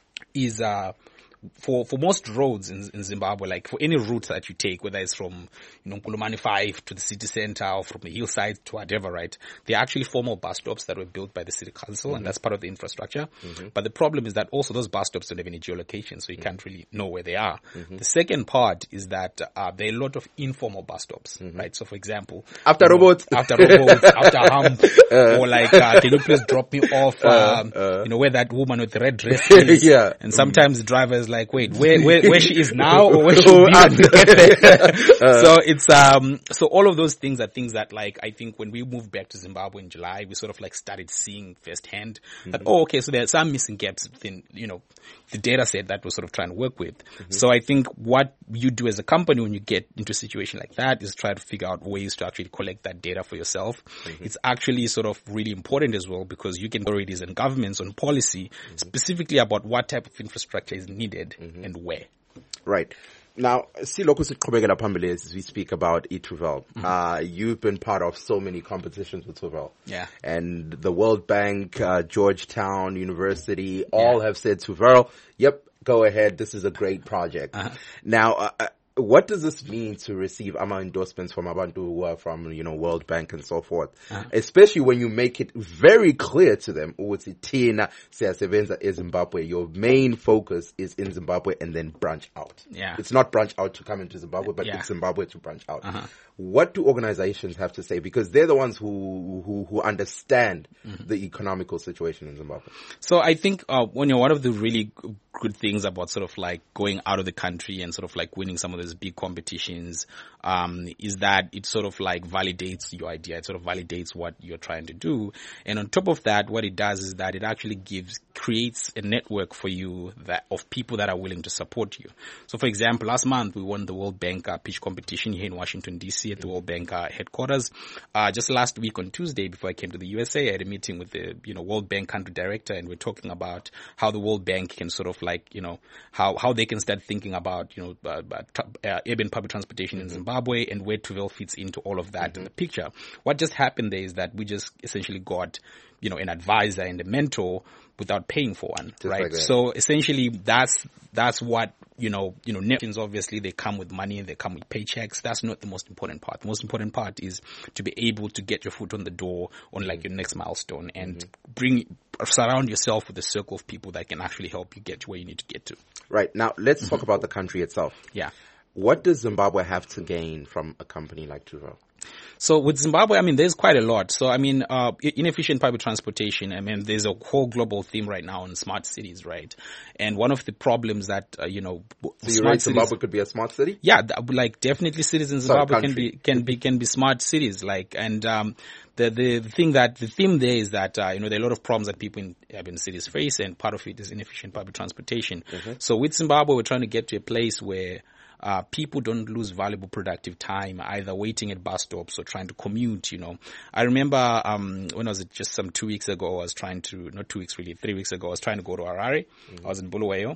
is, uh, For, for most roads in, in Zimbabwe, like for any route that you take, whether it's from, you know, Nkulumani five to the city center or from the hillside to whatever, right? They're actually formal bus stops that were built by the city council mm-hmm. and that's part of the infrastructure. Mm-hmm. But the problem is that also those bus stops don't have any geolocation, so you mm-hmm. can't really know where they are. Mm-hmm. The second part is that, uh, there are a lot of informal bus stops, mm-hmm. right? So for example, after you know, robots, after robots, after hump, uh, or like, uh, can you please drop me off, um, uh, uh, you know, where that woman with the red dress is? yeah. And sometimes the driver is like, wait, where, where, where she is now or where she will be when we get there. uh, so it's, um, so all of those things are things that like, I think when we moved back to Zimbabwe in July, we sort of like started seeing firsthand mm-hmm. that, oh, okay, so there are some missing gaps within, you know, the data set that we're sort of trying to work with. Mm-hmm. So I think what you do as a company when you get into a situation like that is try to figure out ways to actually collect that data for yourself. Mm-hmm. It's actually sort of really important as well because you can authorities and governments on policy mm-hmm. specifically about what type of infrastructure is needed mm-hmm. and where. Right. Now, silokhu siqhubekela phambili as we speak about eTuvol. Mm-hmm. Uh, you've been part of so many competitions with Tuvol. Yeah. And the World Bank, uh, Georgetown University, all yeah. have said Tuvol, yep, go ahead. This is a great project. Uh-huh. Now, uh, what does this mean to receive AMA endorsements from Abantu who are from, you know, World Bank and so forth? Uh-huh. Especially when you make it very clear to them, ukuthi thina siyasebenza eZimbabwe. Your main focus is in Zimbabwe and then branch out. Yeah. It's not branch out to come into Zimbabwe, but yeah. it's Zimbabwe to branch out. Uh-huh. What do organizations have to say? Because they're the ones who who, who understand mm-hmm. the economical situation in Zimbabwe. So I think, uh, when you're one of the really good things about sort of like going out of the country and sort of like winning some of those big competitions, um, is that it sort of like validates your idea. It sort of validates what you're trying to do. And on top of that, what it does is that it actually gives, creates a network for you that of people that are willing to support you. So for example, last month we won the World Bank uh, pitch competition here in Washington, D C at the World Bank uh, headquarters. Uh, just last week on Tuesday before I came to the U S A, I had a meeting with the, you know, World Bank country director and we're talking about how the World Bank can sort of like, you know, how, how they can start thinking about, you know, uh, uh, urban public transportation mm-hmm. in Zimbabwe and where Tuvol fits into all of that mm-hmm. in the picture. What just happened there is that we just essentially got, you know, an advisor and a mentor without paying for one, just right? Like so essentially that's, that's what, you know, you know, networks obviously they come with money, they come with paychecks. That's not the most important part. The most important part is to be able to get your foot on the door on like your next milestone and mm-hmm. bring, surround yourself with a circle of people that can actually help you get to where you need to get to. Right. Now let's talk about the country itself. Yeah. What does Zimbabwe have to gain from a company like Tuvol? So with Zimbabwe, I mean, there's quite a lot. So, I mean, uh, inefficient public transportation, I mean, there's a whole global theme right now on smart cities, right? And one of the problems that, uh, you know, so you right, Zimbabwe could be a smart city? Yeah, like definitely cities in Zimbabwe Sorry, can be, can be, can be smart cities, like, and, um, the, the, the thing that, the theme there is that, uh, you know, there are a lot of problems that people in urban cities face and part of it is inefficient public transportation. Mm-hmm. So with Zimbabwe, we're trying to get to a place where Uh, people don't lose valuable productive time either waiting at bus stops or trying to commute, you know. I remember, um, when I was just some two weeks ago, I was trying to, not two weeks really, three weeks ago, I was trying to go to Harare. Mm-hmm. I was in Bulawayo.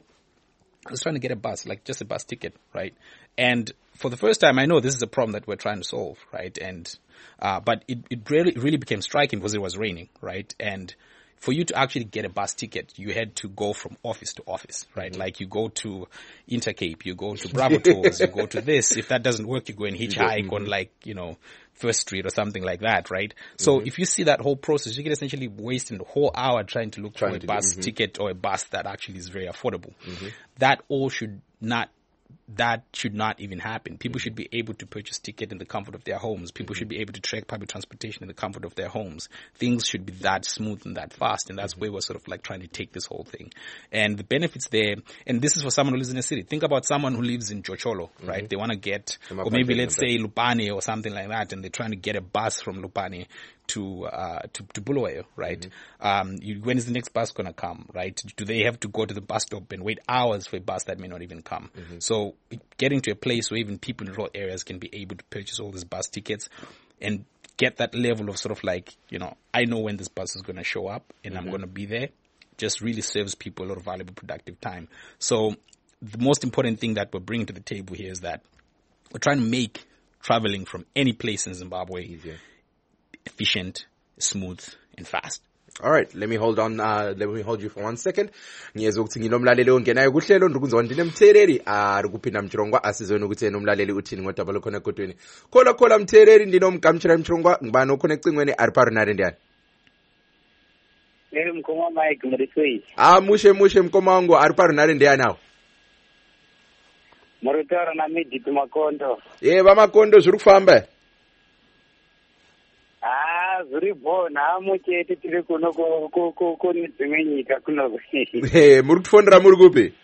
I was trying to get a bus, like just a bus ticket, right? And for the first time, I know this is a problem that we're trying to solve, right? And, uh, but it, it really, really became striking because it was raining, right? And for you to actually get a bus ticket, you had to go from office to office, right? Mm-hmm. Like you go to Intercape, you go to Bravo Tours, you go to this. If that doesn't work, you go and hitchhike mm-hmm. on like, you know, First Street or something like that, right? So mm-hmm. if you see that whole process, you can essentially waste a whole hour trying to look trying for a bus do, mm-hmm. ticket or a bus that actually is very affordable. Mm-hmm. That all should not That should not even happen. People should be able to purchase ticket in the comfort of their homes. People should be able to track public transportation in the comfort of their homes. Things should be that smooth and that fast. And that's where we're sort of like trying to take this whole thing. And the benefits there, and this is for someone who lives in a city. Think about someone who lives in Chocholo, mm-hmm. right? They want to get, or maybe let's say Lupane or something like that, and they're trying to get a bus from Lupane to, uh, to, to Bulawayo, right? Mm-hmm. Um, you, when is the next bus going to come, right? Do they have to go to the bus stop and wait hours for a bus that may not even come? Mm-hmm. So getting to a place where even people in rural areas can be able to purchase all these bus tickets and get that level of sort of like, you know, I know when this bus is going to show up and mm-hmm. I'm going to be there, just really serves people a lot of valuable, productive time. So the most important thing that we're bringing to the table here is that we're trying to make traveling from any place in Zimbabwe easier, efficient, smooth, and fast. All right, let me hold on, uh, let me hold you for one second. Ngiyeza ukuthi nginomlaleli ongenayo kuhlelo ndikunzwa ndinemthereri ari kuphinda mchirongwa asizweni ukuthi nomlaleli uthini ngoba lokho nekodweni. Khola khola mthereri ndinomkamchira mchirongwa ngibani okhona ecingweni ari parinari ndiyani? Eh mkoma Mike Mrisei. Ah mushe mushe mkoma wangu ari parinari ndiyani nawo? Muritora na midi Makondo. Eh vamakondo zviri kufamba? Ah, zviripo nhamo chete tiri kuno kune dzimwe nyika kuno. Eh, muri kufondera muri kupi?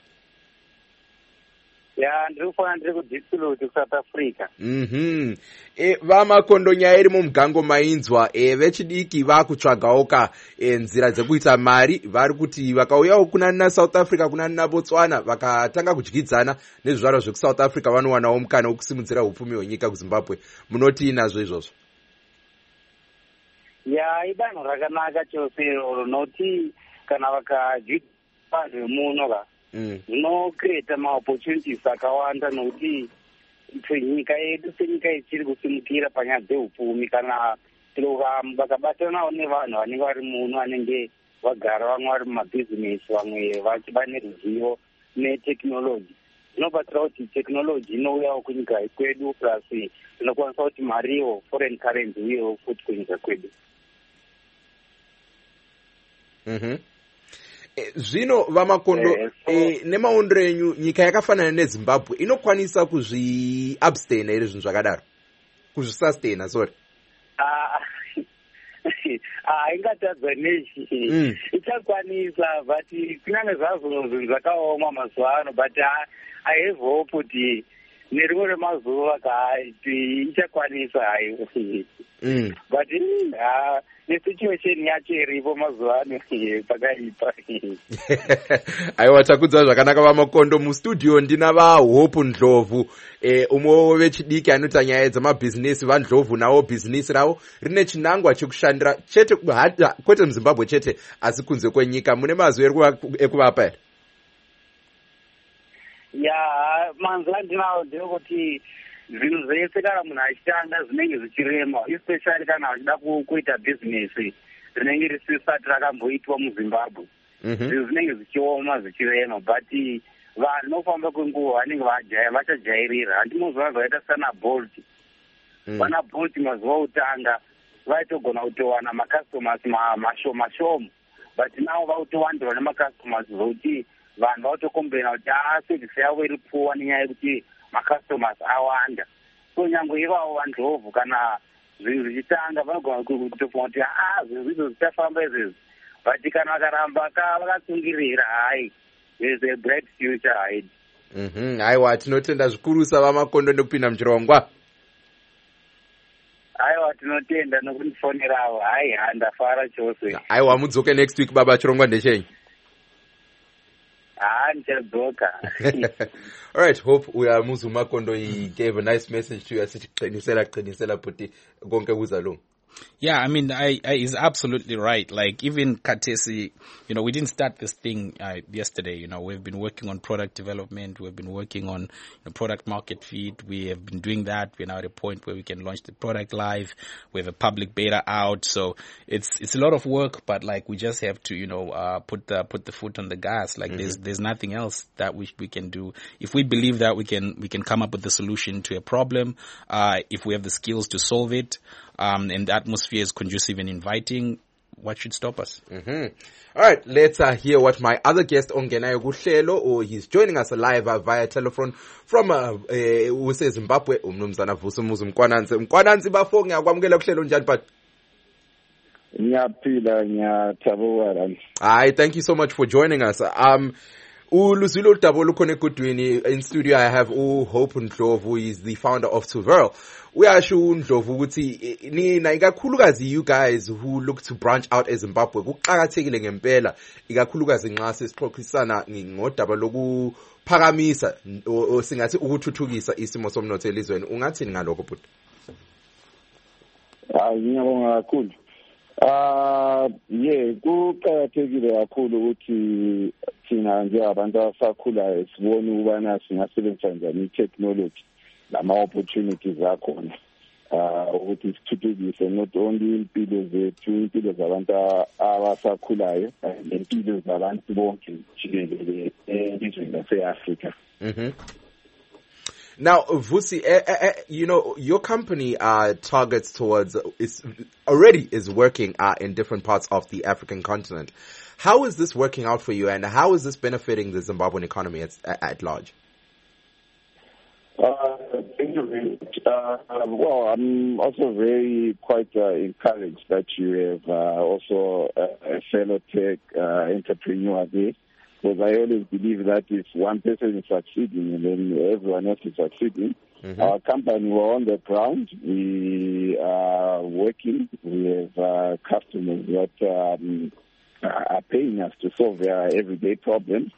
Ya, ndiri kufona ndiri kuDiepsloot kuSouth Africa. Mhm. Eh, vamakondo nyaya iri mumugango mainzwa, eh vechidiki vakutsvagawo ka nzira dzekuita mari, vari kuti vakauyawo kuna na South Africa kuna na Botswana vakatanga kudyidzana nezvivaro zvekuSouth Africa vanowanawo mukana wekusimudzira upfumi hwenyika kuZimbabwe. Munoti nazvo izvozvo? Ya, idanho rakanaka chose rinoti kana vakadyi vanhu vemuno ka zvinocreata maopportunities akawanda nokuti nyika yedu senyika ichiri kusimukira panyaya dzeupfumi kana vakabatanawo nevanhu vanenge vari muno vanenge vagara vamwe vari mumabhizinesi vamwe vachiva neruzivo neteknoloji zvinobatsira kuti teknoloji inouyawo kunyika kwedu plus inokwanisa kuti mariwo foreign currency uyewo futi kunyika kwedu. Mhm. E, zvino vamakondo eh, so, e, nemaondero enyu nyika yakafanana neZimbabwe inokwanisa kuzvi abstain ere zvinhu zvakadaro kuzvi sustain sorry ah ah ingatadzwa nechi mm. ichakwanisa but kunyange zvazvo zvinhu zvakaoma mazuva ano but I, I have hope kuti nerimwe remazuva kaiti ichakwanisa hayo mm. but ah nesituation yacho iripo mazuva ano pakaipa. Aiwa takudza zvakanaka vamakondo mustudio ndina vaHope Ndlovu eh umwe wechidiki anoita nyaya dzamabhizinesi vaNdlovu nawo bhizinesi rawo rine chinangwa chekushandira chete kwete muZimbabwe chete asi kunze kwenyika. Mune mazwi ekuvapa ere? Ya manzwa ndinawo ndekuti zvinhu zvese kana munhu achitanga zvinenge zvichirema especially kana achida kuita bhizinesi rinenge risisati rakamboitwa muZimbabwe zvinhu zvinenge zvichioma zvichirema but vanhu nofamba kwenguva vanenge vachajairira. Handinozva zvakaita sana Bolt vana Bolt mazuva okutanga vaitogona kutowana macustomers mashoma shoma but navo vakutowandirwa nemacustomers zvokuti vanhu vautokomplaina kuti a service yavo iri pfuwa nenyaya yekuti macustomers awanda. So nyangwe ivavo vaNdlovu kana zvinhu zvichitanga vanogona kutofunga kuti ah zvinhu izvo zvichafamba izvezvi but kana vakaramba vakatsungirira hai there's a bright future ahead. Mhm. Aiwa tinotenda zvikurusa vamakondo nekupinda muchirongwa. Aiwa tinotenda nokunifonerawo hai handafara chose. Aiwa mudzoke next week baba chirongwa ndechenyu. Ah, nchadzoka. All right, Hope uyamuza uMakondo he gave a nice message to you asichiqinisela qinisela puti konke kuzalunga. Yeah, I mean, I, I is absolutely right. Like even Katesi, you know, we didn't start this thing uh, yesterday. You know, we've been working on product development. We've been working on you know, product market fit. We have been doing that. We're now at a point where we can launch the product live. We have a public beta out. So it's it's a lot of work, but like we just have to, you know, uh, put the put the foot on the gas. Like mm-hmm. there's there's nothing else that we we can do. If we believe that we can we can come up with the solution to a problem, uh, if we have the skills to solve it. Um, and the atmosphere is conducive and inviting, what should stop us? Mm-hmm. All right, let's uh, hear what my other guest, Ongenayo Guhlelo, or he's joining us live uh, via telephone from uh, uh, Zimbabwe, umnumzana Vusumuzi Mkwananzi. Mkwananzi bafo ngiyakwamukela kuhlelo njani but Ngiyaphila ngiyathabula. Hi, thank you so much for joining us. Um Uluzilo Dabo lukhona egudwini in studio. I have U Hope Ndlovu, who is the founder of Tuverl. Uyasho Ndlovu ukuthi nina ikakhulukazi you guys who look to branch out as Zimbabwe kuqhakathekile ngempela ikakhulukazi nxa sesixoxisana ngodaba lokuphakamisa singathi ukuthuthukisa isimo somnotho elizweni. Ungathini ngalokho bhuti? Hayi ngiyabonga kakhulu. Ah yeah, kuqhakathekile kakhulu ukuthi thina njengabantu abasakhulayo sibone ukubana singasebenzisa njani i-technology nama-opportunities akhona uh, ukuthi sithuthukise not only impilo zethu, impilo zabantu abasakhulayo nempilo zabantu bonke jikelele elizweni lase-Africa. Mm-hmm. Now, Vusi, uh, uh, you know, your company uh, targets towards, uh, is already is working uh, in different parts of the African continent. How is this working out for you, and how is this benefiting the Zimbabwean economy at, at large? Uh, thank you very much. Uh, well, I'm also very quite uh, encouraged that you have uh, also a, a fellow tech uh, entrepreneur there. Because I always believe that if one person is succeeding and then everyone else is succeeding, mm-hmm. our company, we're on the ground, we are working, we have uh, customers that um, are paying us to solve their everyday problems.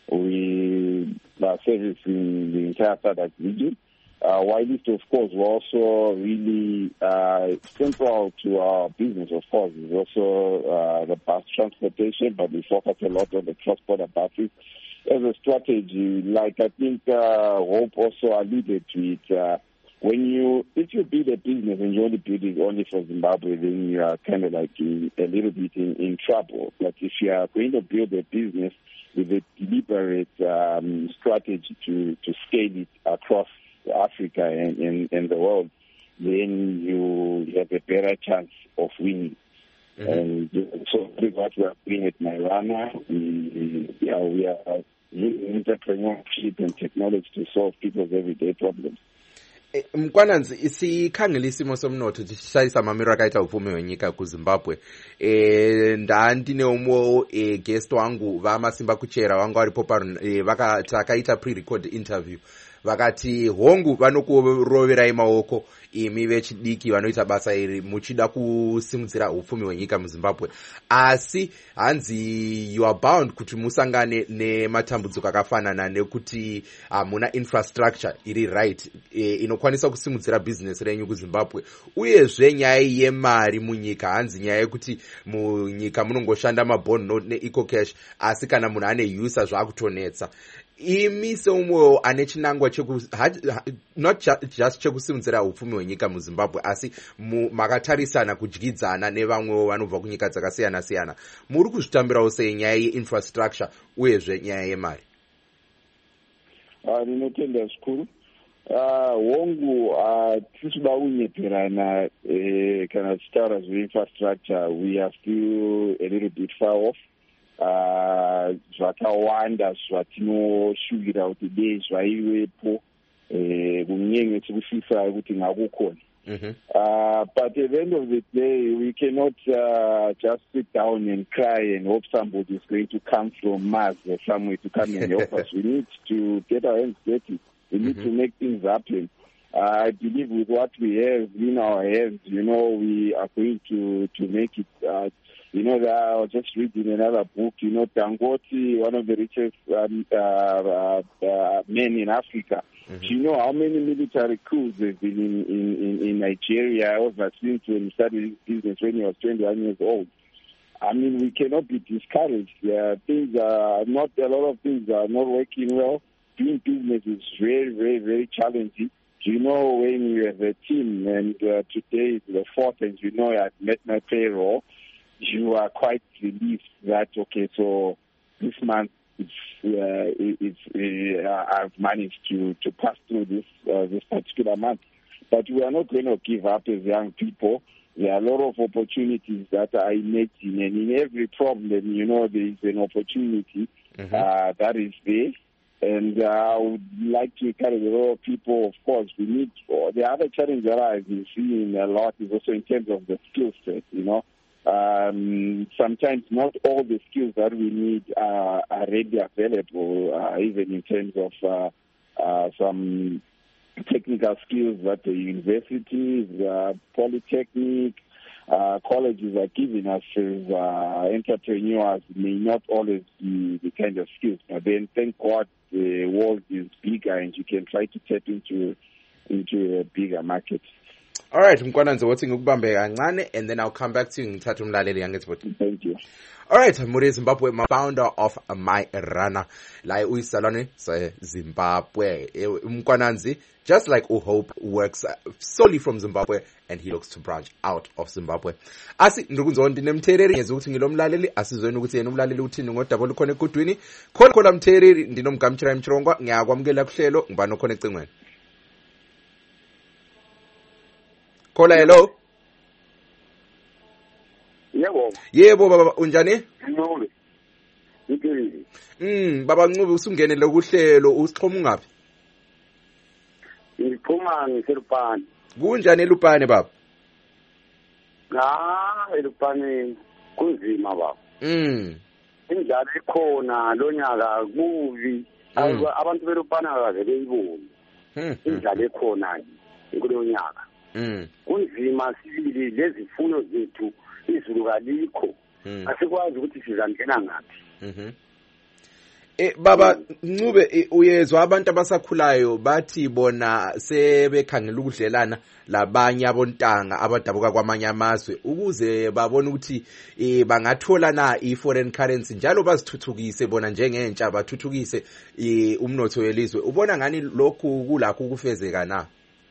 We are servicing the entire SADC region. Uh, while this, of course, we're also really uh, central to our business, of course, is also uh, the bus transportation, but we focus a lot on the cross-border buses. As a strategy, like I think uh, Hope also alluded to it, uh, when you, if you build a business and you only build it only for Zimbabwe, then you are kind of like in, a little bit in, in trouble. But if you are going to build a business with a deliberate um, strategy to, to scale it across Africa and, and, and the world, then you have a better chance of winning. Mm-hmm. And so that's what we are doing at Mairana. We, yeah, we are using entrepreneurship and technology to solve people's everyday problems. Mkwananzi, sikhangela isimo somnotho sishayisa mamiro akaita upfume wenyika ku Zimbabwe. Eh ndandine umwo eh guest wangu vamasimba kuchera wangu aripo pano eh vakati akaita pre-record interview. Vakati hongu vanokuroverai maoko imi vechidiki vanoita basa iri muchida kusimudzira upfumi hwenyika muZimbabwe, asi hanzi you are bound kuti musangane nematambudziko akafanana nekuti hamuna infrastructure iri right e, inokwanisa kusimudzira business renyu kuZimbabwe, uyezve nyaya yemari munyika hanzi nyaya yekuti munyika munongoshanda mabond note neEcoCash, asi kana munhu ane user zvakutonetsa. Imi seumwe ane chinangwa cheku not just chekusimudzira upfumi hwenyika muZimbabwe, asi makatarisana kudyidzana nevamwewo vanobva kunyika dzakasiyana siyana, muri kuzvitambirawo sei nyaya yeinfrastructure uyezve nyaya yemari? Ndinotenda zvikuru. Hongu tisida kunyeperana kana tichitaura zveinfrastructure, we are still a little bit far off. Zvakawanda zvatinoshuvira kuti dei zvaivepo kunyenye tikusisa kuti ngakukona. But at the end of the day, we cannot uh, just sit down and cry and hope somebody is going to come from Mars or somewhere to come and help us. We need to get our hands dirty. We need mm-hmm. to make things happen. Uh, I believe with what we have in our hands, you know, we are going to, to make it uh, You know, I was just reading another book, you know, Dangote, one of the richest um, uh, uh, uh, men in Africa. Mm-hmm. Do you know how many military coups there's been in, in, in Nigeria? I was listening to him, started his business when he was twenty-one years old. I mean, we cannot be discouraged. Uh, things are not, a lot of things are not working well. Doing business is very, very, very challenging. You know, when you have a team and uh, today is the fourth and you know I've met my payroll, you are quite relieved that, okay, so this month it's, uh, it's, uh, I've managed to, to pass through this, uh, this particular month. But we are not going to give up as young people. There are a lot of opportunities that are emerging, and in every problem, you know, there is an opportunity mm-hmm. uh, that is there. And uh, I would like to encourage a lot of people, of course, we need, uh, the other challenge that I've been seeing a lot is also in terms of the skill set, you know. Um, sometimes not all the skills that we need uh, are readily available, uh, even in terms of uh, uh, some technical skills that the universities, uh, polytechnic, uh, colleges are giving us as uh, entrepreneurs may not always be the kind of skills. But then thank God the world is bigger and you can try to tap into into a bigger market. All right, Mkwananze, what's ngikubambe kancane, and then I'll come back to you ngithatha umlaleli yangethi. Thank you. All right, Muri Zimbabwe, my founder of My Runner, like uyisalwane se Zimbabwe. Mkwananze, just like uHope, works solely from Zimbabwe and he looks to branch out of Zimbabwe. Asi ndukunzonke nemthereri ngeze ukuthi ngilomlaleli asizweni ukuthi yena umlaleli uthini ngodaba olukhona egudwini. Khona khona mthereri ndinomgamtshira emchirongwa ngiyakwamukela kuhlelo ngibani okhona ecingweni. Kola, hello. Yebo. Yebo baba, unjani? Ngcobe. Ngiphi? Mm, baba Ncube usungene lokuhlelo usixhoma ungapi? Ngiphuma ngiselupane. Kunjani elupane baba? Ah, elupane kunzima baba. Mm. Indlala ikhona lonyaka kuvi. Abantu belupane akaze beyiboni. Mhm. Indlala ikhona kulonyaka. Mm. Kunzima sibili lezifuyo zethu izulu kalikho asikwazi ukuthi sizangena ngapi. Mhm. Eh baba Ncube e, uyezwa abantu abasakhulayo bathi bona sebekhangela ukudlelana labanye abontanga abadabuka kwamanye amazwe ukuze babone ukuthi eh bangathola na i-foreign currency njalo bazithuthukise bona njengentsha bathuthukise umnotho welizwe. Ubona ngani lokhu kulakho ukufezeka na?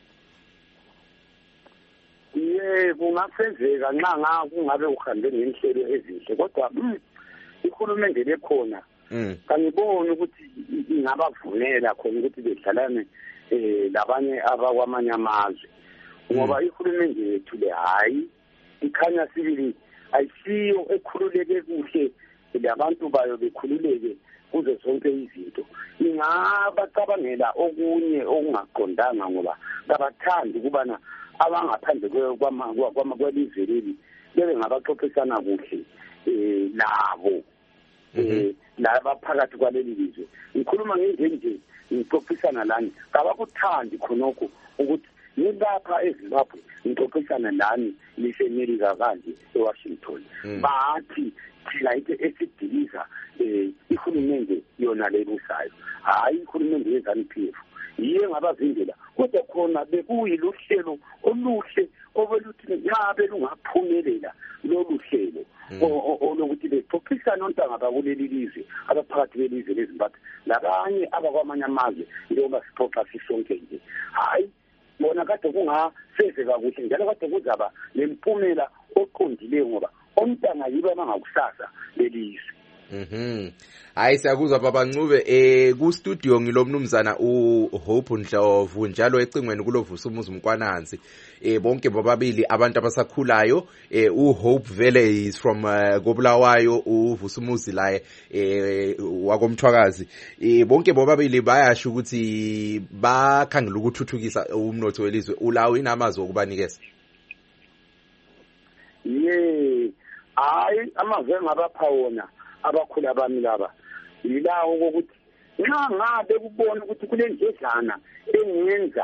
Ye kungafezeka nxa nga kungabe uhambe ngenhlelo ezinhle kodwa ihulumende lekhona kangiboni ukuthi ingabavumela khona ukuthi bedlalane eh labanye abakwamanye amazwe ngoba ihulumende yethu le hayi ikhanya sibili ayisiyo ekhululeke kuhle labantu bayo bekhululeke kuze zonke izinto ingabacabangela okunye okungaqondanga ngoba kabathandi kubana abangaphandle kwama kwelizwe leli bebe ngabaxoxisana kuhle eh nabo eh laba phakathi kwaleli lizwe. Ngikhuluma ngenje ngixoxisana lani kabakuthandi khonokho ukuthi nilapha eZimbabwe ngixoxisana lani liseMelika kanje eWashington bathi thina into esidiliza eh ihulumende yona lebusayo hayi ihulumende yeZANU-P F yiye ngabavindela kodwa khona bekuyiluhlelo oluhle obeluthi ngabe lungaphumelela lolu hlelo olokuthi bexoxisana ontanga bakuleli lizwe abaphakathi belizwe leZimbabwe labanye abakwamanye amazwe njengoba sixoxa sisonke nje hayi bona kade kungasezeka kuhle njalo kade kuzaba lempumela oqondileyo ngoba ontanga yibo abangakusasa lelizwe. Mhm. Hayi siyakuzwa baba Ncube eh ku studio ngilomnumzana uHope Ndlovu njalo ecingweni kulovusa umuzi Mkwananze eh bonke bobabili abantu abasakhulayo eh uHope vele is from uh, Kobulawayo uvusa umuzi la eh wakomthwakazi eh bonke bobabili bayasho ukuthi bakhangela ukuthuthukisa umnotho welizwe ulawo inamazwi okubanikeza. Ye hayi amazwe ngabapha wona abakhula bami laba yilawo ukuthi nxa ngabe kubona ukuthi kulendledlana engenza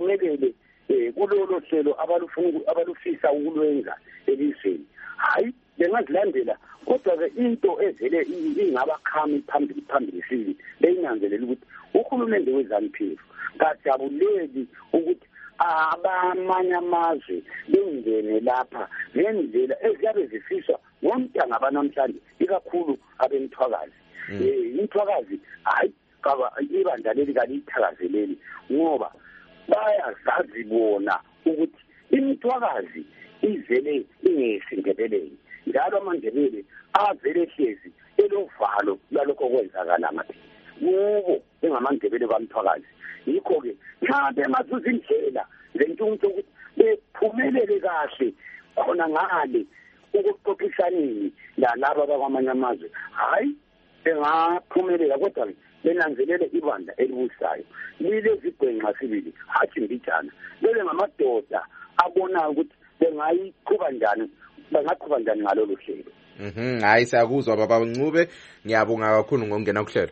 bephumelele kulolo hlelo abalufuna abalufisa ukulwenza elizweni hayi bengazilandela kodwa-ke into evele ingabakhami phambili phambili sili beyinanzelela ukuthi uhulumende we-ZANU-P F kajabuleli ukuthi abamanye amazwe bengene lapha ngendlela eziyabe zifiswa ngontanga banamhlanje ikakhulu abemthwakazi. Imthwakazi hayi ibandla leli kalithakazeleli ngoba bayazazi bona ukuthi imthwakazi izele ingesindebeleni njalo amandebele avele hlezi elovalo lalokho okwenzakala ngathi kubo engamandebele bamthwakazi. Yikho-ke nxa bengazuza indlela zentshuntshuntshu ukuthi bephumelele kahle khona ngale ukuxoxisaneni lalaba bakwamanye amazwe hayi bengaphumelela kodwa benanzelele ibandla elibusayo lilezigwenxa sibili hathi mbijana bebe ngamadoda abonayo ukuthi bengayiqhuba njani bengaqhuba njani ngalolu hlelo. Mhm hayi siyakuzwa baba Ncube, ngiyabonga kakhulu ngokungena kuhlelo.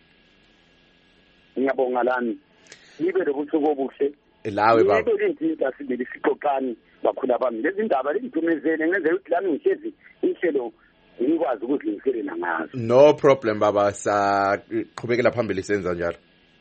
Ngiyabonga lami libe lobusuku obuhle lawe baba libe lindinta sibili sixoxani bakhula bami lezi ndaba lengithumezele ngenze ukuthi lami ngihlezi inhlelo ngikwazi ukuzilungiselela ngazo. No problem baba, saqhubekela phambili senza njalo.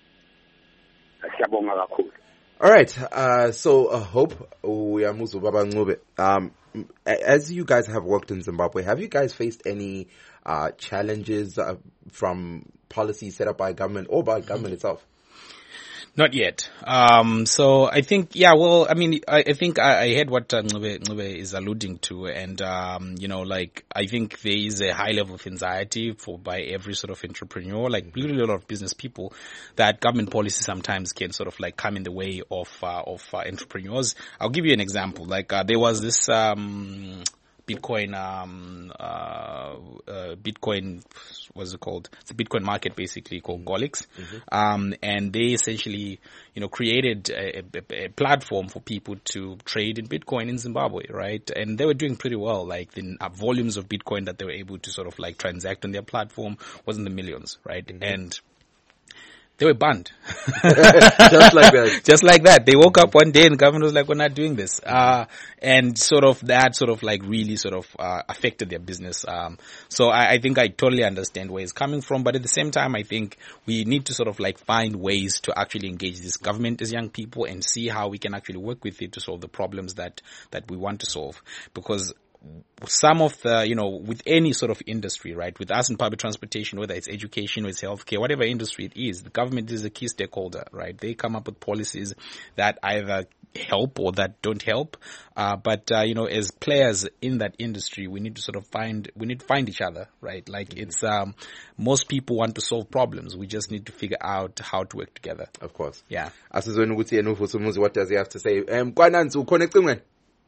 Siyabonga kakhulu. All right, uh, so uh, Hope Uyamuzu Baba Ncube, um, as you guys have worked in Zimbabwe, have you guys faced any uh, challenges uh, from policies set up by government or by government itself? Not yet. Um, so I think, yeah, well, I mean, I, I think I, I heard what uh, Ncube, Ncube is alluding to. And, um, you know, like, I think there is a high level of anxiety for by every sort of entrepreneur, like really a lot of business people, that government policy sometimes can sort of like come in the way of, uh, of uh, entrepreneurs. I'll give you an example. Like, uh, there was this, um, Bitcoin, um, uh, uh, Bitcoin, what's it called? It's a Bitcoin market basically called Golix. Mm-hmm. Um, and they essentially, you know, created a, a, a platform for people to trade in Bitcoin in Zimbabwe, right? And they were doing pretty well. Like the uh, volumes of Bitcoin that they were able to sort of like transact on their platform was in the millions, right? Mm-hmm. And they were banned. Just like that. Just like that. They woke up one day and the government was like, we're not doing this. Uh, and sort of that sort of like really sort of, uh, affected their business. Um, so I, I think I totally understand where it's coming from. But at the same time, I think we need to sort of like find ways to actually engage this government as young people and see how we can actually work with it to solve the problems that, that we want to solve. Because some of the, you know, with any sort of industry, right, with us in public transportation, whether it's education or it's healthcare, whatever industry it is, the government is a key stakeholder, right? They come up with policies that either help or that don't help. Uh, but, uh, you know, as players in that industry, we need to sort of find, we need to find each other, right? Like mm-hmm. it's, um, most people want to solve problems. We just need to figure out how to work together. Of course. Yeah. Asizweni ukuthi yena uVusi Umuzi, what does he have to say? Um, Kwananzi ukhona ecingweni?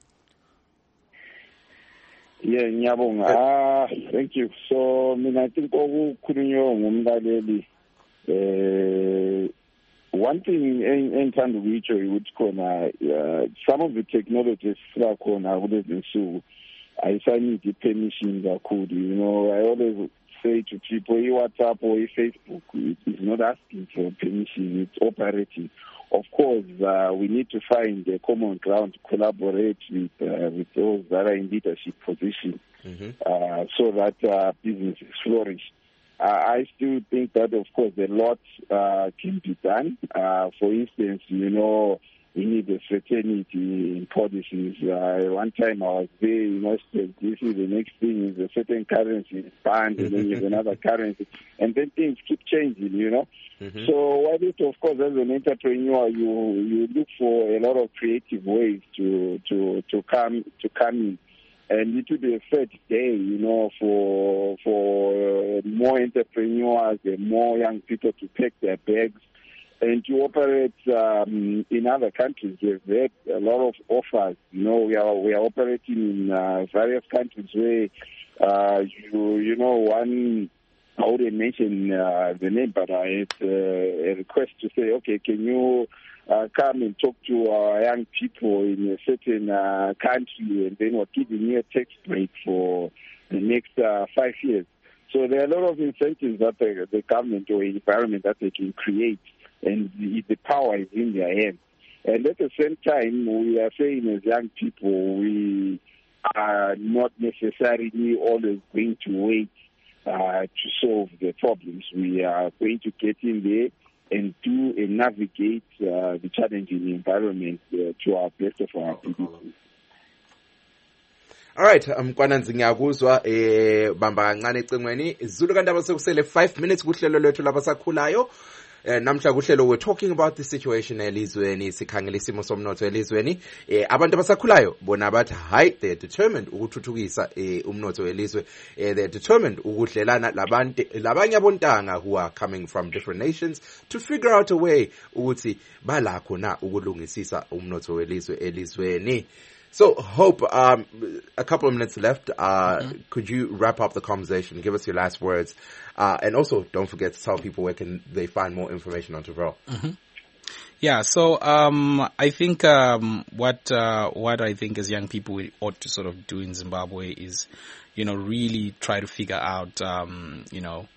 Yeah, ngiyabonga. Ah, thank you. So, mina I think okukhulunywa ngumlaleli eh one thing engithanda ukuyitsho ukuthi khona some of the technologies lakhona kulezi nsuku ayisanidi permission kakhulu. You know, I always say to people, WhatsApp or Facebook is not asking for permission, it's operating. Of course, uh, we need to find a common ground to collaborate with uh, with those that are in leadership positions, mm-hmm. uh, so that uh, businesses flourish. Uh, I still think that, of course, a lot uh, can be done. Uh, for instance, you know, we need a certainty in policies. Uh, one time I was there, you know, this is the next thing is a certain currency is banned, and then there's another currency, and then things keep changing, you know. Mm-hmm. So while it, of course, as an entrepreneur, you you look for a lot of creative ways to to to come to come in, and it will be a third day, you know, for for uh, more entrepreneurs and more young people to pack their bags and to operate um, in other countries. We've had a lot of offers. You know, we are we are operating in uh, various countries where uh, you you know one. I wouldn't mention uh, the name, but uh, it's uh, a request to say, okay, can you uh, come and talk to our young people in a certain uh, country, and then we're giving you a tax break for the next uh, five years. So there are a lot of incentives that the, the government or environment that they can create, and the, the power is in their hands. And at the same time, we are saying as young people, we are not necessarily always going to wait uh, to solve the problems. We are going to get in there and do and navigate uh, the challenging environment uh, to our best of our abilities. Alright, Mkwananzi ngiyakuzwa eh bamba kancane ecingweni Zulu kandaba sekusele five minutes kuhlelo lwethu labasakhulayo. Uh, namhla kuhlelo we're talking about the situation elizweni sikhangela isimo somnotho elizweni eh abantu abasakhulayo bona bathi hayi they are determined ukuthuthukisa eh umnotho welizwe eh they are determined ukudlelana labantu labanye abontanga who are coming from different nations to figure out a way ukuthi balakho na ukulungisisa umnotho welizwe elizweni. So, Hope, um, a couple of minutes left. Uh, mm-hmm. Could you wrap up the conversation? Give us your last words. Uh, and also, don't forget to tell people where can they find more information on Tuvel. Mm-hmm. Yeah, so um, I think um, what uh, what I think as young people we ought to sort of do in Zimbabwe is, you know, really try to figure out, um, you know,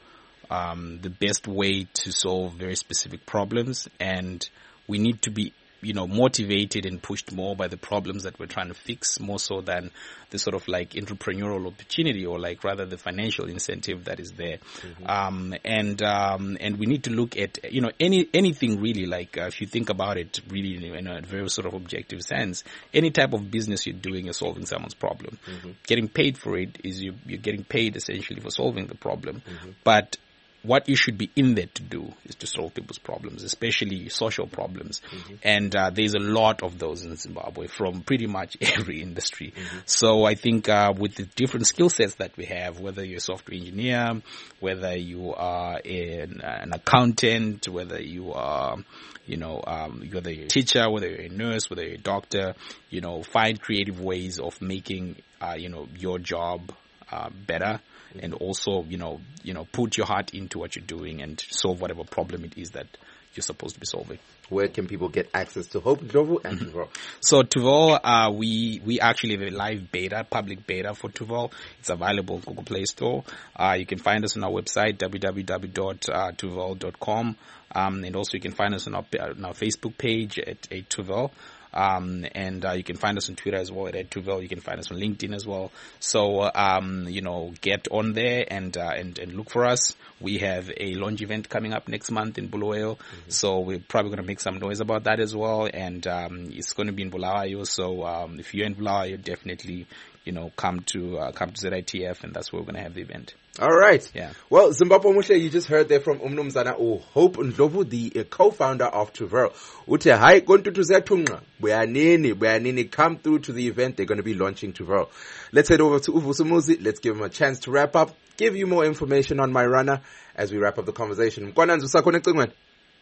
um, the best way to solve very specific problems. And we need to be, you know, motivated and pushed more by the problems that we're trying to fix, more so than the sort of like entrepreneurial opportunity or like rather the financial incentive that is there. Mm-hmm. Um, and, um, and we need to look at, you know, any, anything really, like uh, if you think about it really in a very sort of objective sense, any type of business you're doing is solving someone's problem. Mm-hmm. Getting paid for it is you, you're getting paid essentially for solving the problem. Mm-hmm. But what you should be in there to do is to solve people's problems, especially social problems. Mm-hmm. And uh, there's a lot of those in Zimbabwe from pretty much every industry. Mm-hmm. So I think uh, with the different skill sets that we have, whether you're a software engineer, whether you are an, an accountant, whether you are, you know, um, whether you're a teacher, whether you're a nurse, whether you're a doctor, you know, find creative ways of making, uh, you know, your job uh, better. And also, you know, you know, put your heart into what you're doing and solve whatever problem it is that you're supposed to be solving. Where can people get access to Hope Ndlovu and Tuvel? So Tuvel, uh, we, we actually have a live beta, public beta for Tuvel. It's available on Google Play Store. Uh, you can find us on our website, w w w dot tuvel dot com. Um, and also you can find us on our, on our Facebook page at, at Tuvel. Um, and, uh, you can find us on Twitter as well at Tuvel. You can find us on LinkedIn as well. So, um, you know, get on there and, uh, and, and look for us. We have a launch event coming up next month in Bulawayo. Mm-hmm. So we're probably going to make some noise about that as well. And, um, it's going to be in Bulawayo. So, um, if you're in Bulawayo, definitely, you know, come to, uh, come to Z I T F, and that's where we're going to have the event. All right. Yeah. Well, Zimbabwe Mushle, you just heard there from Umnumzana or Hope Ndlovu, the uh, co-founder of Tuvel. Ute hai kontutu zetunga. Buyanini, buyanini, come through to the event. They're going to be launching Tuvel. Let's head over to Uvusumuzi. Let's give him a chance to wrap up, give you more information on My Runner as we wrap up the conversation. Mkwananzi usakonnecting man?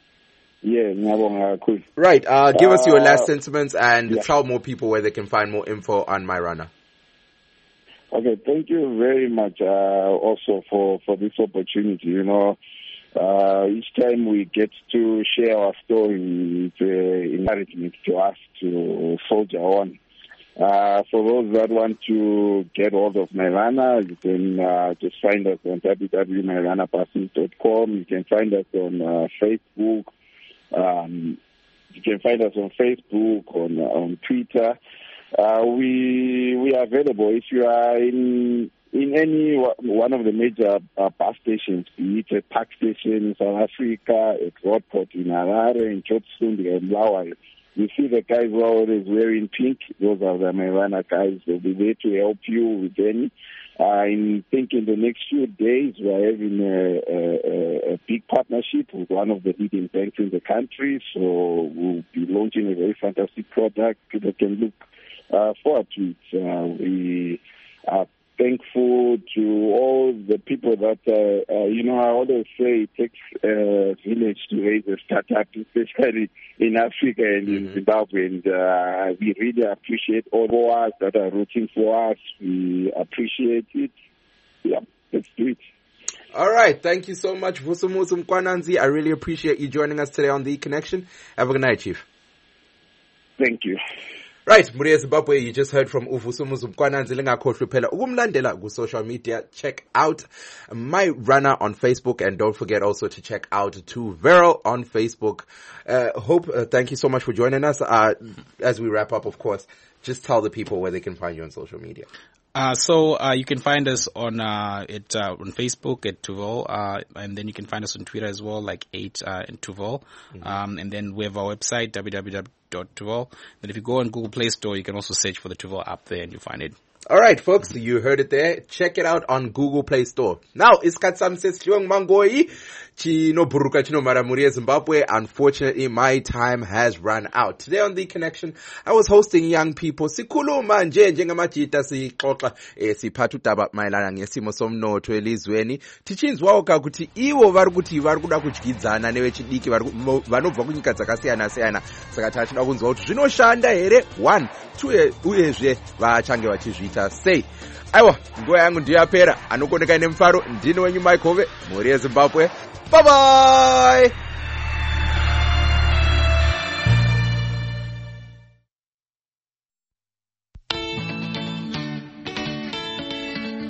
Yeah, ngiyabonga kakhulu. Right. Uh, give uh, us your last sentiments and yeah. tell more people where they can find more info on My Runner. Okay, thank you very much uh, also for, for this opportunity. You know, uh, each time we get to share our story, it's uh, encouragement to us to soldier on. Uh, for those that want to get hold of My Runner, you can uh, just find us on w w w dot my runner person dot com. You can find us on uh, Facebook. Um, you can find us on Facebook, on, on Twitter. Uh, we we are available if you are in in any one of the major uh, bus stations, be it a park station in South Africa, at Roadport in Harare, in Chotsundi, and Bulawayo. You see the guys who are always wearing pink. Those are the My Runner guys. They'll be there to help you with any. I think in the next few days we're having a, a, a big partnership with one of the leading banks in the country. So we'll be launching a very fantastic product. People can look Uh, forward to it. Uh, we are thankful to all the people that, uh, uh, you know, I always say it takes a village to raise a startup, especially in Africa and mm-hmm. in Zimbabwe. And uh, we really appreciate all of us that are rooting for us. We appreciate it. Yeah, let's do it. All right. Thank you so much, Vusumuzi Mkwananzi. I really appreciate you joining us today on The Connection. Have a good night, Chief. Thank you. Right, Muria Zimbabwe, you just heard from Uvusumuzi Mkwananzi. Lingakhohlwa phela ukumlandela ku social media. Check out My Runner on Facebook, and don't forget also to check out Tuvel on Facebook. Uh, Hope, uh, thank you so much for joining us. Uh, as we wrap up, of course, just tell the people where they can find you on social media. Uh, so, uh, you can find us on, uh, it, uh, on Facebook at Tuvol, uh, and then you can find us on Twitter as well, like eight, uh, and Tuvol. Mm-hmm. Um, and then we have our website, w w w dot tuvol. Then if you go on Google Play Store, you can also search for the Tuvol app there and you'll find it. All right, folks, you heard it there. Check it out on Google Play Store. Now, isikhathi sami sesihliwe nguMangoyi chinobhuruka chinomara muri yeZimbabwe. Unfortunately, my time has run out. Today on The Connection, I was hosting young people. Sikhuluma nje njengamajita sixoxa eh siphatha udaba mayelana ngesimo somnotho elizweni. Tichinzwawo kakuthi iwo vari kuti vari kuda kudyidzana nevechidiki vanobva kunyika dzakasiyana siyana. Saka tachida kunzwa kuti zvinoshanda here? One, two, uyezve vachange vachizviita sei. Aiwa, nguva yangu ndiyapera. Anokoneka nemufaro ndini wenyu Mike Hove, muri yeZimbabwe. Bye bye.